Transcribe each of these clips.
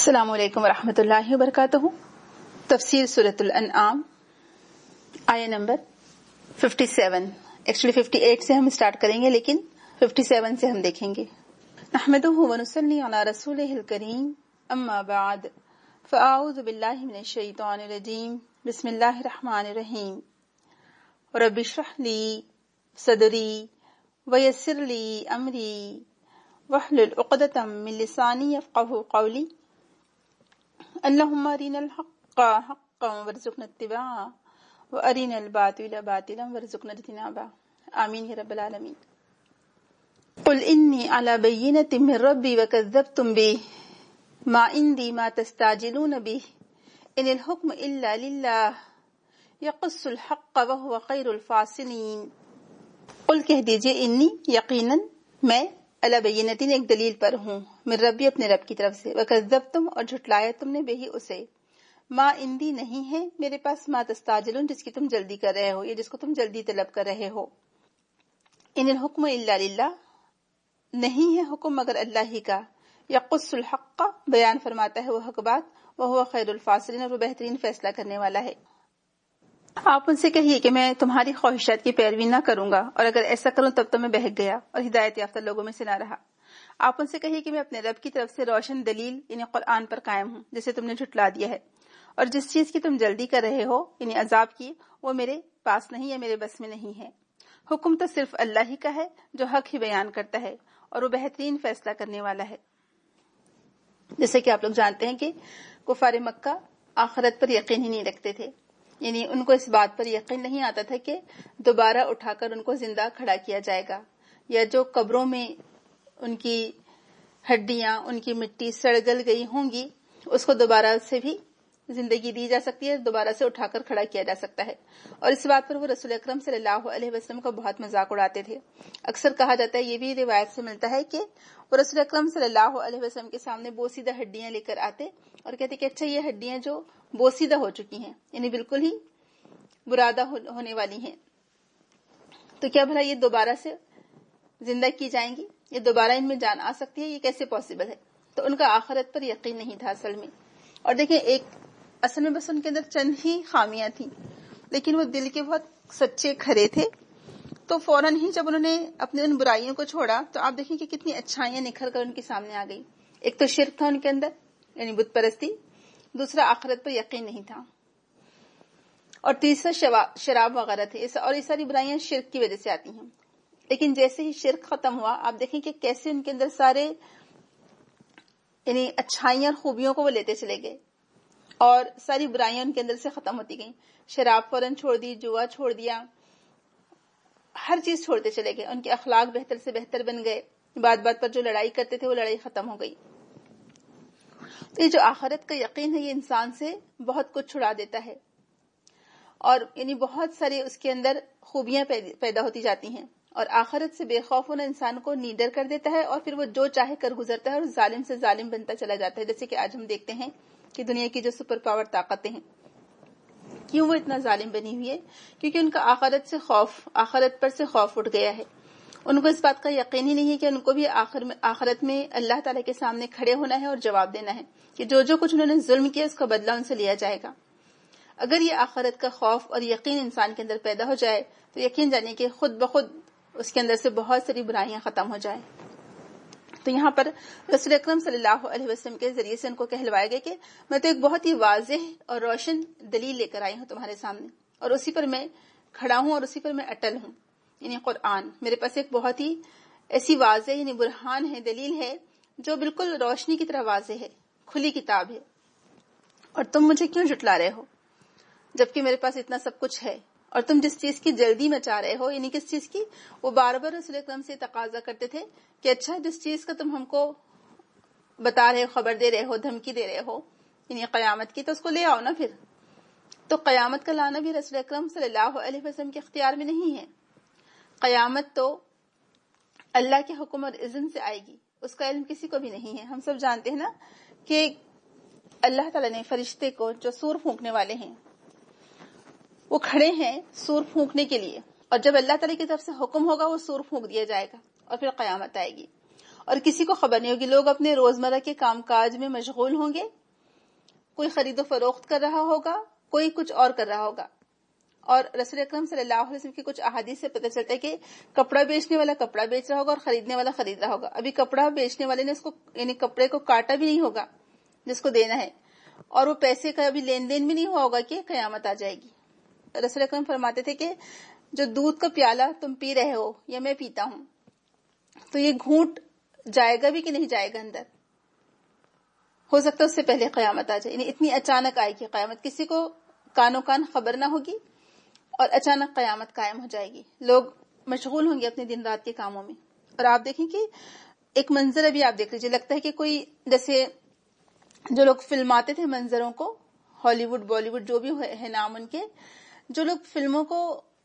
السلام علیکم ورحمۃ اللہ وبرکاتہ۔ تفسیر سورۃ الانعام آیہ نمبر 57، ایکچولی 58 سے ہم اسٹارٹ کریں گے لیکن 57 سے ہم دیکھیں گے۔ نحمدہ ونصلی علی رسولہ الکریم، اما بعد فاعوذ باللہ من الشیطان الرجیم، بسم اللہ الرحمن الرحیم۔ رب اشرح لی صدری ویسر لی امری واحلل عقدۃ من لسانی یفقہوا قولی۔ اللہم ارنا الحق حقا وارزقنا اتباعہ وارنا الباطل باطلا وارزقنا اجتنابہ، آمین یا رب العالمین۔ قل انی علی بینۃ من ربی وکذبتم بہ ما عندی ما تستعجلون بہ ان الحکم الا للہ یقص الحق وہو خیر الفاصلین۔ قل کہہ دیجئے انی یقیناً میں علی بینتین ایک دلیل پر ہوں، من ربی اپنے رب کی طرف سے، وکذبتم اور جھٹلایا تم نے بہی اسے، ما عندی نہیں ہے میرے پاس، ما تستعجلون جس کی تم جلدی کر رہے ہو یا جس کو تم جلدی طلب کر رہے ہو۔ ان الحکم الا للہ نہیں ہے حکم مگر اللہ ہی کا، یقص الحق بیان فرماتا ہے وہ حق بات، وہو خیر الفاصلین اور وہ بہترین فیصلہ کرنے والا ہے۔ آپ ان سے کہیے کہ میں تمہاری خواہشات کی پیروی نہ کروں گا، اور اگر ایسا کروں تب تو میں بہک گیا اور ہدایت یافتہ لوگوں میں سے نہ رہا۔ آپ ان سے کہیے کہ میں اپنے رب کی طرف سے روشن دلیل یعنی قرآن پر قائم ہوں جسے تم نے جھٹلا دیا ہے، اور جس چیز کی تم جلدی کر رہے ہو یعنی عذاب کی، وہ میرے پاس نہیں یا میرے بس میں نہیں ہے۔ حکم تو صرف اللہ ہی کا ہے جو حق ہی بیان کرتا ہے اور وہ بہترین فیصلہ کرنے والا ہے۔ جیسے کہ آپ لوگ جانتے ہیں کہ کفار مکہ آخرت پر یقین ہی نہیں رکھتے تھے، یعنی ان کو اس بات پر یقین نہیں آتا تھا کہ دوبارہ اٹھا کر ان کو زندہ کھڑا کیا جائے گا، یا جو قبروں میں ان کی ہڈیاں، ان کی مٹی سڑ گل گئی ہوں گی، اس کو دوبارہ سے بھی زندگی دی جا سکتی ہے، دوبارہ سے اٹھا کر کھڑا کیا جا سکتا ہے۔ اور اس بات پر وہ رسول اکرم صلی اللہ علیہ وسلم کا بہت مذاق اڑاتے تھے۔ اکثر کہا جاتا ہے، یہ بھی روایت سے ملتا ہے کہ وہ رسول اکرم صلی اللہ علیہ وسلم کے سامنے بوسیدہ ہڈیاں لے کر آتے اور کہتے کہ اچھا یہ ہڈیاں جو بوسیدہ ہو چکی ہیں یعنی بالکل ہی برادہ ہونے والی ہیں، تو کیا بھلا یہ دوبارہ سے زندہ کی جائیں گی، یہ دوبارہ ان میں جان آ سکتی ہے، یہ کیسے پاسبل ہے؟ تو ان کا آخرت پر یقین نہیں تھا اصل میں۔ اور دیکھیں اصل میں بس ان کے اندر چند ہی خامیاں تھیں، لیکن وہ دل کے بہت سچے کھرے تھے، تو فوراً ہی جب انہوں نے اپنے ان برائیوں کو چھوڑا تو آپ دیکھیں کہ کتنی اچھائیاں نکھر کر ان کے سامنے آ گئی۔ ایک تو شرک تھا ان کے اندر یعنی بت پرستی، دوسرا آخرت پر یقین نہیں تھا، اور تیسرا شراب وغیرہ تھے، اور یہ ساری برائیاں شرک کی وجہ سے آتی ہیں۔ لیکن جیسے ہی شرک ختم ہوا، آپ دیکھیں کہ کیسے ان کے اندر سارے یعنی اچھائیاں اور خوبیوں کو وہ لیتے چلے گئے، اور ساری برائیاں ان کے اندر سے ختم ہوتی گئیں۔ شراب فوراً چھوڑ دی، جوا چھوڑ دیا، ہر چیز چھوڑتے چلے گئے، ان کے اخلاق بہتر سے بہتر بن گئے، بات بات پر جو لڑائی کرتے تھے وہ لڑائی ختم ہو گئی۔ تو یہ جو آخرت کا یقین ہے یہ انسان سے بہت کچھ چھڑا دیتا ہے، اور یعنی بہت سارے اس کے اندر خوبیاں پیدا ہوتی جاتی ہیں، اور آخرت سے بے خوف ہونا انسان کو نیڈر کر دیتا ہے، اور پھر وہ جو چاہے کر گزرتا ہے اور ظالم سے ظالم بنتا چلا جاتا ہے۔ جیسے کہ آج ہم دیکھتے ہیں کہ دنیا کی جو سپر پاور طاقتیں ہیں کیوں وہ اتنا ظالم بنی ہوئی ہے، کیونکہ ان کا آخرت پر سے خوف اٹھ گیا ہے۔ ان کو اس بات کا یقین ہی نہیں ہے کہ ان کو بھی آخرت میں اللہ تعالیٰ کے سامنے کھڑے ہونا ہے اور جواب دینا ہے کہ جو کچھ انہوں نے ظلم کیا اس کا بدلہ ان سے لیا جائے گا۔ اگر یہ آخرت کا خوف اور یقین انسان کے اندر پیدا ہو جائے تو یقین جانے کہ خود بخود اس کے اندر سے بہت ساری برائیاں ختم ہو جائیں۔ تو یہاں پر رسول اکرم صلی اللہ علیہ وسلم کے ذریعے سے ان کو کہلوایا گیا کہ میں تو ایک بہت ہی واضح اور روشن دلیل لے کر آئی ہوں تمہارے سامنے، اور اسی پر میں کھڑا ہوں اور اسی پر میں اٹل ہوں، یعنی قرآن۔ میرے پاس ایک بہت ہی ایسی واضح یعنی برہان ہے، دلیل ہے جو بالکل روشنی کی طرح واضح ہے، کھلی کتاب ہے، اور تم مجھے کیوں جھٹلا رہے ہو جبکہ میرے پاس اتنا سب کچھ ہے؟ اور تم جس چیز کی جلدی مچا رہے ہو یعنی کس چیز کی، وہ بار بار رسول اکرم سے تقاضا کرتے تھے کہ اچھا جس چیز کا تم ہم کو بتا رہے ہو، خبر دے رہے ہو، دھمکی دے رہے ہو یعنی قیامت کی، تو اس کو لے آؤ نا پھر۔ تو قیامت کا لانا بھی رسول اکرم صلی اللہ علیہ وسلم کے اختیار میں نہیں ہے۔ قیامت تو اللہ کے حکم اور اذن سے آئے گی، اس کا علم کسی کو بھی نہیں ہے۔ ہم سب جانتے ہیں نا کہ اللہ تعالیٰ نے فرشتے کو جو سور پھونکنے والے ہیں وہ کھڑے ہیں سور پھونکنے کے لیے، اور جب اللہ تعالیٰ کی طرف سے حکم ہوگا وہ سور پھونک دیا جائے گا اور پھر قیامت آئے گی۔ اور کسی کو خبر نہیں ہوگی. لوگ اپنے روزمرہ کے کام کاج میں مشغول ہوں گے, کوئی خرید و فروخت کر رہا ہوگا, کوئی کچھ اور کر رہا ہوگا. اور رسول اکرم صلی اللہ علیہ وسلم کی کچھ احادیث سے پتہ چلتا ہے کہ کپڑا بیچنے والا کپڑا بیچ رہا ہوگا اور خریدنے والا خرید رہا ہوگا. ابھی کپڑا بیچنے والے نے اس کو یعنی کپڑے کو کاٹا بھی نہیں ہوگا جس کو دینا ہے, اور وہ پیسے کا بھی لین دین بھی نہیں ہوا ہوگا کہ قیامت آ جائے گی. رسول اکرم فرماتے تھے کہ جو دودھ کا پیالہ تم پی رہے ہو یا میں پیتا ہوں, تو یہ گھونٹ جائے گا بھی کہ نہیں جائے گا اندر, ہو سکتا ہے اس سے پہلے قیامت آ جائے. یعنی اتنی اچانک آئے گی قیامت, کسی کو کانوں کان خبر نہ ہوگی اور اچانک قیامت قائم ہو جائے گی. لوگ مشغول ہوں گے اپنے دن رات کے کاموں میں. اور آپ دیکھیں کہ ایک منظر ابھی آپ دیکھ لیجیے, لگتا ہے کہ کوئی جیسے جو لوگ فلماتے تھے منظروں کو, ہالی ووڈ بالی ووڈ جو بھی ہے نام ان کے, جو لوگ فلموں کو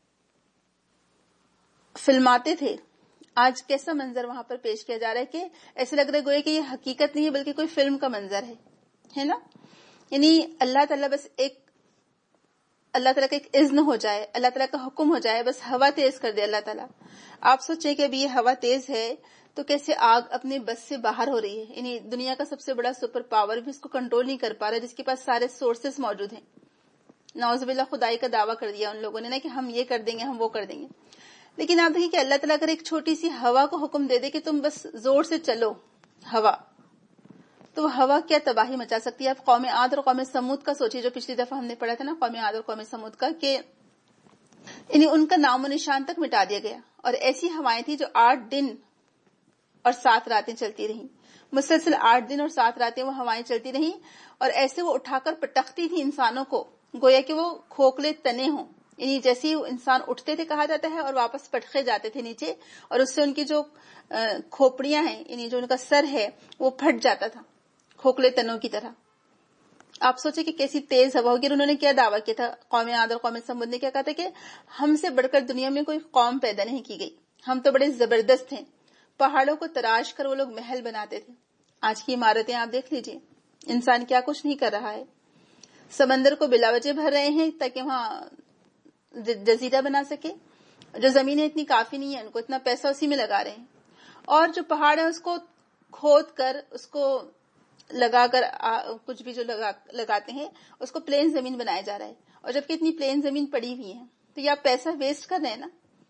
فلماتے تھے, آج کیسا منظر وہاں پر پیش کیا جا رہا ہے کہ ایسے لگ رہا ہے گویا کہ یہ حقیقت نہیں ہے بلکہ کوئی فلم کا منظر ہے نا. یعنی اللہ تعالیٰ بس اللہ تعالیٰ کا ایک اذن ہو جائے, اللہ تعالیٰ کا حکم ہو جائے, بس ہوا تیز کر دے اللہ تعالیٰ. آپ سوچیں کہ ابھی یہ ہوا تیز ہے تو کیسے آگ اپنے بس سے باہر ہو رہی ہے. یعنی دنیا کا سب سے بڑا سپر پاور بھی اس کو کنٹرول نہیں کر پا رہا, جس کے پاس سارے سورسز موجود ہیں. نعوذ باللہ خدائی کا دعویٰ کر دیا ان لوگوں نے نا کہ ہم یہ کر دیں گے, ہم وہ کر دیں گے. لیکن آپ دیکھیں کہ اللہ تعالیٰ اگر ایک چھوٹی سی ہوا کو حکم دے دے کہ تم بس زور سے چلو ہوا, تو ہوا کیا تباہی مچا سکتی ہے. آپ قوم عاد اور قوم سمود کا سوچیے, جو پچھلی دفعہ ہم نے پڑھا تھا نا, قوم عاد اور قوم سمود کا, کہ یعنی ان کا نام و نشان تک مٹا دیا گیا. اور ایسی ہوائیں تھی جو 8 دن اور 7 راتیں چلتی رہیں, مسلسل 8 دن اور 7 راتیں وہ ہوائیں چلتی رہیں, اور ایسے وہ اٹھا کر پٹکتی تھی انسانوں کو گویا کہ وہ کھوکھلے تنے ہوں. یعنی جیسے ہی انسان اٹھتے تھے کہا جاتا ہے اور واپس پٹخے جاتے تھے نیچے, اور اس سے ان کی جو کھوپڑیاں ہیں یعنی جو ان کا سر ہے وہ پھٹ جاتا تھا کھوکھلے تنوں کی طرح. آپ سوچیں کہ کیسی تیز ہوا ہوگی. انہوں نے کیا دعویٰ کیا تھا, قوم عاد اور قوم سمود نے کیا کہا تھا کہ ہم سے بڑھ کر دنیا میں کوئی قوم پیدا نہیں کی گئی, ہم تو بڑے زبردست ہیں. پہاڑوں کو تراش کر وہ لوگ محل بناتے تھے. آج کی عمارتیں آپ دیکھ لیجئے, انسان کیا کچھ نہیں کر رہا ہے. سمندر کو بلا وجہ بھر رہے ہیں تاکہ وہاں جزیرہ بنا سکے. جو زمینیں اتنی کافی نہیں ہیں, ان کو اتنا پیسہ اسی میں لگا رہے ہیں. اور جو پہاڑ ہے اس کو کھود کر, اس کو لگا کر, کچھ بھی جو لگاتے ہیں اس کو پلین زمین بنایا جا رہا ہے. اور جبکہ اتنی پلین زمین پڑی ہوئی ہے, تو یہ آپ پیسہ ویسٹ کر رہے ہیں نا.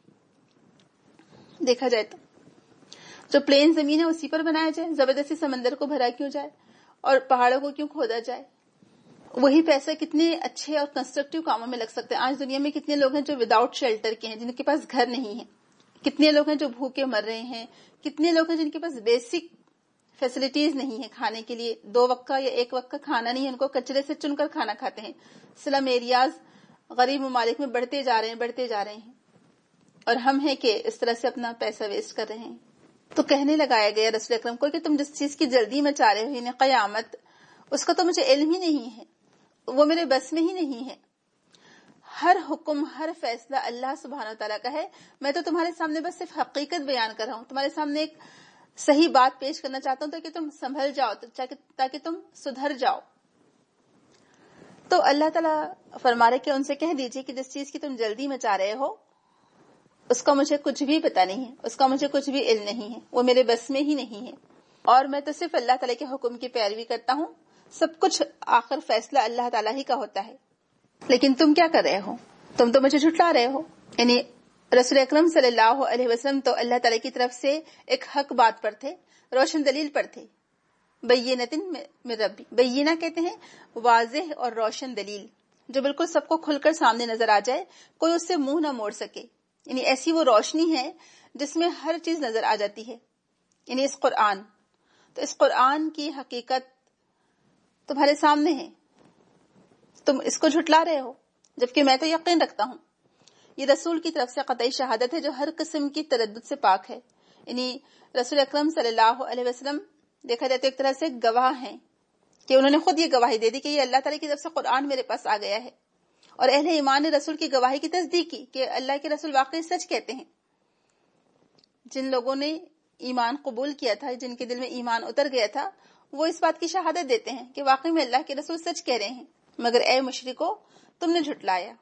دیکھا جائے تو جو پلین زمین ہے اسی پر بنایا جائے, زبردستی سمندر کو بھرا کیوں جائے اور پہاڑوں کو کیوں کھودا جائے. وہی پیسہ کتنے اچھے اور کنسٹرکٹیو کاموں میں لگ سکتے ہیں. آج دنیا میں کتنے لوگ ہیں جو وداؤٹ شیلٹر کے ہیں, جن کے پاس گھر نہیں ہے. کتنے لوگ ہیں جو بھوکے مر رہے ہیں. کتنے لوگ ہیں جن کے پاس بیسک فیسلٹیز نہیں ہے کھانے کے لیے, 2 وقت کا یا 1 وقت کا کھانا نہیں ہے, ان کو کچرے سے چن کر کھانا کھاتے ہیں. سلم ایریاز غریب ممالک میں بڑھتے جا رہے ہیں, اور ہم ہیں کہ اس طرح سے اپنا پیسہ ویسٹ کر رہے ہیں. تو کہنے لگایا گیا رسول اکرم کو کہ تم جس چیز کی جلدی مچا رہے ہو یعنی قیامت, اس کا تو مجھے علم ہی نہیں ہے, وہ میرے بس میں ہی نہیں ہے. ہر حکم, ہر فیصلہ اللہ سبحانہ و تعالیٰ کا ہے. میں تو تمہارے سامنے بس صرف حقیقت بیان کر رہا ہوں, تمہارے سامنے ایک صحیح بات پیش کرنا چاہتا ہوں تاکہ تم سنبھل جاؤ, تاکہ تم سدھر جاؤ. تو اللہ تعالیٰ فرما رہے کہ ان سے کہہ دیجئے کہ جس چیز کی تم جلدی مچا رہے ہو اس کا مجھے کچھ بھی پتا نہیں ہے, اس کا مجھے کچھ بھی علم نہیں ہے, وہ میرے بس میں ہی نہیں ہے. اور میں تو صرف اللہ تعالیٰ کے حکم کی پیروی کرتا ہوں. سب کچھ آخر فیصلہ اللہ تعالیٰ ہی کا ہوتا ہے. لیکن تم کیا کر رہے ہو, تم تو مجھے جھٹلا رہے ہو. یعنی رسول اکرم صلی اللہ علیہ وسلم تو اللہ تعالیٰ کی طرف سے ایک حق بات پر تھے, روشن دلیل پر تھے. بینۃ من ربی, بینہ کہتے ہیں واضح اور روشن دلیل, جو بالکل سب کو کھل کر سامنے نظر آ جائے, کوئی اس سے منہ نہ موڑ سکے. یعنی ایسی وہ روشنی ہے جس میں ہر چیز نظر آ جاتی ہے, یعنی اس قرآن. تو اس قرآن کی حقیقت تمہارے سامنے ہے, تم اس کو جھٹلا رہے ہو, جبکہ میں تو یقین رکھتا ہوں یہ رسول کی طرف سے قطعی شہادت ہے جو ہر قسم کی تردد سے پاک ہے. یعنی رسول اکرم صلی اللہ علیہ وسلم دیکھا جائے تو ایک طرح سے گواہ ہیں کہ انہوں نے خود یہ گواہی دے دی کہ یہ اللہ تعالیٰ کی طرف سے قرآن میرے پاس آ گیا ہے. اور اہل ایمان نے رسول کی گواہی کی تصدیق کی کہ اللہ کے رسول واقعی سچ کہتے ہیں. جن لوگوں نے ایمان قبول کیا تھا, جن کے دل میں ایمان اتر گیا تھا, وہ اس بات کی شہادت دیتے ہیں کہ واقعی میں اللہ کے رسول سچ کہہ رہے ہیں. مگر اے مشرکو, تم نے جھٹلایا.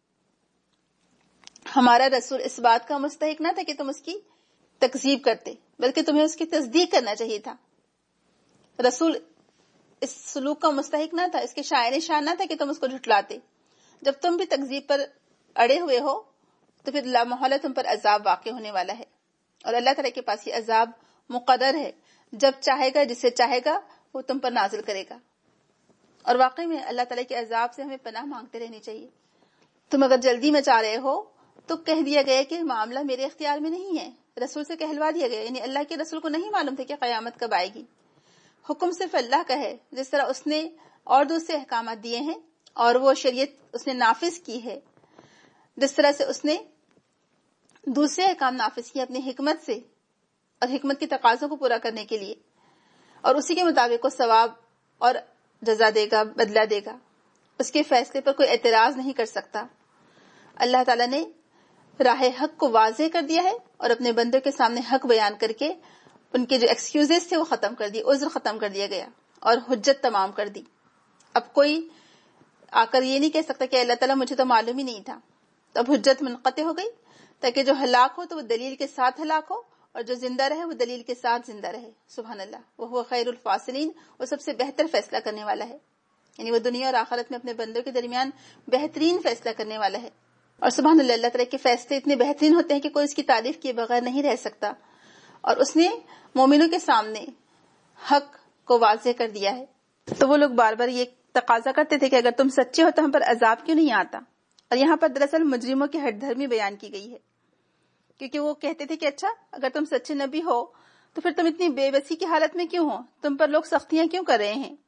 ہمارا رسول اس بات کا مستحق نہ تھا کہ تم اس کی تکذیب کرتے, بلکہ تمہیں اس کی تصدیق کرنا چاہیے تھا. رسول اس سلوک کا مستحق نہ تھا، اس کے شاعر شان نہ تھا کہ تم اس کو جھٹلاتے. جب تم بھی تکذیب پر اڑے ہوئے ہو تو پھر لا محالہ تم پر عذاب واقع ہونے والا ہے، اور اللہ تعالیٰ کے پاس یہ عذاب مقدر ہے. جب چاہے گا، جسے چاہے گا وہ تم پر نازل کرے گا. اور واقعی میں اللہ تعالیٰ کے عذاب سے ہمیں پناہ مانگتے رہنی چاہیے. تم اگر جلدی میں چاہ رہے ہو تو کہہ دیا گیا کہ معاملہ میرے اختیار میں نہیں ہے، رسول سے کہلوا دیا گیا. یعنی اللہ کے رسول کو نہیں معلوم تھا کہ قیامت کب آئے گی. حکم صرف اللہ کا ہے. جس طرح اس نے اور دوسرے احکامات دیے ہیں اور وہ شریعت اس نے نافذ کی ہے، جس طرح سے اس نے دوسرے احکام نافذ کیے اپنی حکمت سے اور حکمت کے تقاضوں کو پورا کرنے کے لیے، اور اسی کے مطابق وہ ثواب اور جزا دے گا، بدلہ دے گا. اس کے فیصلے پر کوئی اعتراض نہیں کر سکتا. اللہ تعالیٰ نے راہ حق کو واضح کر دیا ہے اور اپنے بندوں کے سامنے حق بیان کر کے ان کے جو ایکسکیوزز تھے وہ ختم کر دیے، عذر ختم کر دیا گیا اور حجت تمام کر دی. اب کوئی آ کر یہ نہیں کہہ سکتا کہ اللہ تعالیٰ مجھے تو معلوم ہی نہیں تھا. تو اب حجت منقطع ہو گئی، تاکہ جو ہلاک ہو تو وہ دلیل کے ساتھ ہلاک ہو، اور جو زندہ رہے وہ دلیل کے ساتھ زندہ رہے. سبحان اللہ، وہ خیر الفاصلین، وہ سب سے بہتر فیصلہ کرنے والا ہے. یعنی وہ دنیا اور آخرت میں اپنے بندوں کے درمیان بہترین فیصلہ کرنے والا ہے. اور سبحان اللہ، اللہ تعالیٰ کے فیصلے اتنے بہترین ہوتے ہیں کہ کوئی اس کی تعریف کیے بغیر نہیں رہ سکتا. اور اس نے مومنوں کے سامنے حق کو واضح کر دیا ہے. تو وہ لوگ بار بار یہ تقاضا کرتے تھے کہ اگر تم سچے ہو تو ہم پر عذاب کیوں نہیں آتا. اور یہاں پر دراصل مجرموں کی ہٹ دھرمی بیان کی گئی ہے، کیونکہ وہ کہتے تھے کہ اچھا اگر تم سچے نبی ہو تو پھر تم اتنی بے بسی کی حالت میں کیوں ہو، تم پر لوگ سختیاں کیوں کر رہے ہیں.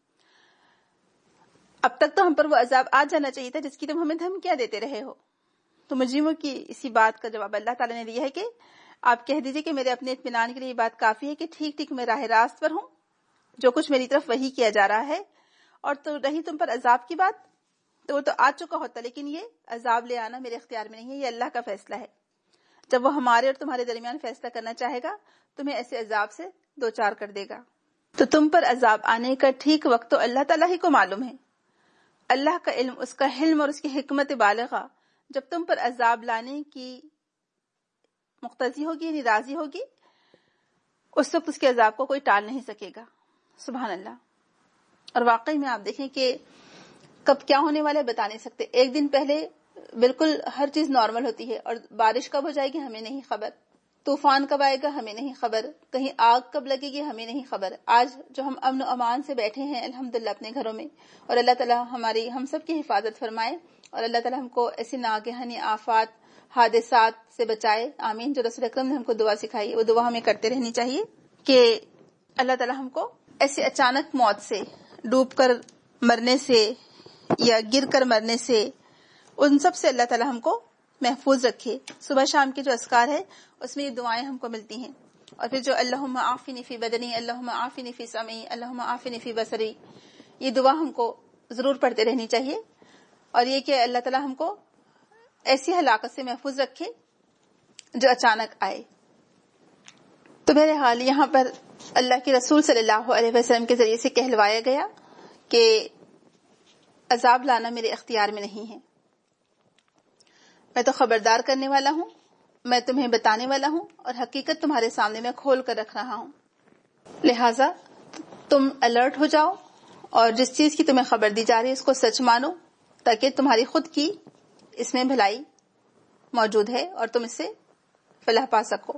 اب تک تو ہم پر وہ عذاب آ جانا چاہیے تھا جس کی تم ہمیں دھمکیاں دیتے رہے ہو. تو مجرموں کی اسی بات کا جواب اللہ تعالیٰ نے دیا ہے کہ آپ کہہ دیجئے کہ میرے اپنے اطمینان کے لیے یہ بات کافی ہے کہ ٹھیک ٹھیک میں راہ راست پر ہوں، جو کچھ میری طرف وحی کیا جا رہا ہے. اور تو رہی تم پر عذاب کی بات، تو وہ تو آ چکا ہوتا، لیکن یہ عذاب لے آنا میرے اختیار میں نہیں ہے، یہ اللہ کا فیصلہ ہے. جب وہ ہمارے اور تمہارے درمیان فیصلہ کرنا چاہے گا تمہیں ایسے عذاب سے دوچار کر دے گا. تو تم پر عذاب آنے کا ٹھیک وقت تو اللہ تعالیٰ ہی کو معلوم ہے. اللہ کا علم، اس کا حلم اور اس کی حکمت بالغہ جب تم پر عذاب لانے کی مقتضی ہوگی، یعنی راضی ہوگی، اس وقت اس کے عذاب کو کوئی ٹال نہیں سکے گا. سبحان اللہ. اور واقعی میں آپ دیکھیں کہ کب کیا ہونے والا ہے بتا نہیں سکتے. ایک دن پہلے بالکل ہر چیز نارمل ہوتی ہے، اور بارش کب ہو جائے گی ہمیں نہیں خبر، طوفان کب آئے گا ہمیں نہیں خبر، کہیں آگ کب لگے گی ہمیں نہیں خبر. آج جو ہم امن و امان سے بیٹھے ہیں الحمدللہ اپنے گھروں میں، اور اللہ تعالیٰ ہم سب کی حفاظت فرمائے، اور اللہ تعالیٰ ہم کو ایسی ناگہانی آفات، حادثات سے بچائے. آمین. جو رسول اکرم نے ہم کو دعا سکھائی وہ دعا ہمیں کرتے رہنی چاہیے کہ اللہ تعالیٰ ہم کو ایسی اچانک موت سے، ڈوب کر مرنے سے یا گر کر مرنے سے، ان سب سے اللہ تعالیٰ ہم کو محفوظ رکھے. صبح شام کے جو اذکار ہے اس میں یہ دعائیں ہم کو ملتی ہیں. اور پھر جو اللہم عافنی فی بدنی، اللہم عافنی فی سمعی، اللہم عافنی فی بصری، یہ دعا ہم کو ضرور پڑھتے رہنی چاہیے. اور یہ کہ اللہ تعالیٰ ہم کو ایسی ہلاکت سے محفوظ رکھے جو اچانک آئے. تو بہرحال یہاں پر اللہ کے رسول صلی اللہ علیہ وسلم کے ذریعے سے کہلوایا گیا کہ عذاب لانا میرے اختیار میں نہیں ہے. میں تو خبردار کرنے والا ہوں، میں تمہیں بتانے والا ہوں، اور حقیقت تمہارے سامنے میں کھول کر رکھ رہا ہوں. لہٰذا تم الرٹ ہو جاؤ اور جس چیز کی تمہیں خبر دی جا رہی ہے اس کو سچ مانو، تاکہ تمہاری خود کی اس میں بھلائی موجود ہے اور تم اس سے فلاح پا سکو.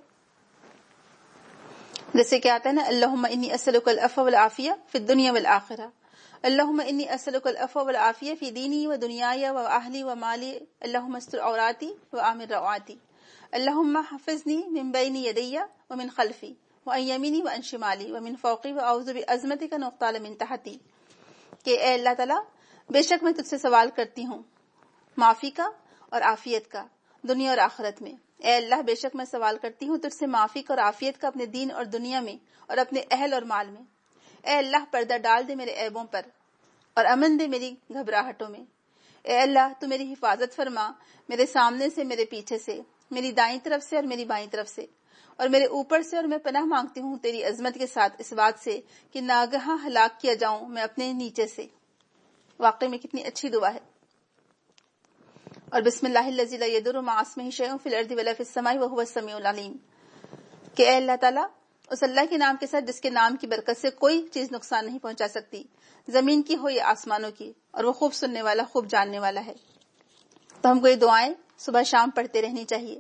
جیسے کہ آتا ہے نا، اللہم انی اسألک العفو والعافیہ فی الدنیا والآخرہ، اللہم انی اسألک العفو والعافیہ فی دینی و دنیای و اہلی و مالی، اللہم استر عوراتی و آمن روعاتی، اللہم حفظنی من بین یدی و من خلفی و عن یمینی و عن شمالی و من فوقی و اعوذ بعظمتک ان اغتال من تحتی. کہ اے اللہ تعالیٰ، بے شک میں تجھ سے سوال کرتی ہوں معافی کا اور عافیت کا دنیا اور آخرت میں. اے اللہ، بے شک میں سوال کرتی ہوں تجھ سے معافی کا اور عافیت کا اپنے دین اور دنیا میں اور اپنے اہل اور مال میں. اے اللہ، پردہ ڈال دے میرے عیبوں پر اور امن دے میری گھبراہٹوں میں. اے اللہ، تو میری حفاظت فرما میرے سامنے سے، میرے پیچھے سے، میری دائیں طرف سے اور میری بائیں طرف سے، اور میرے اوپر سے. اور میں پناہ مانگتی ہوں تیری عظمت کے ساتھ اس بات سے کہ ناگہاں ہلاک کیا جاؤں میں اپنے نیچے سے. واقعی میں کتنی اچھی دعا ہے. اور بسم اللہ الذی لا یضر مع اسمہ شیء فی الارض ولا فی السماء وهو السمیع العلیم. کہ اے اللہ تعالیٰ، اس اللہ کے نام کے ساتھ جس کے نام کی برکت سے کوئی چیز نقصان نہیں پہنچا سکتی، زمین کی ہو یا آسمانوں کی، اور وہ خوب سننے والا، خوب جاننے والا ہے۔ تو ہم کو یہ دعائیں صبح شام پڑھتے رہنی چاہیے۔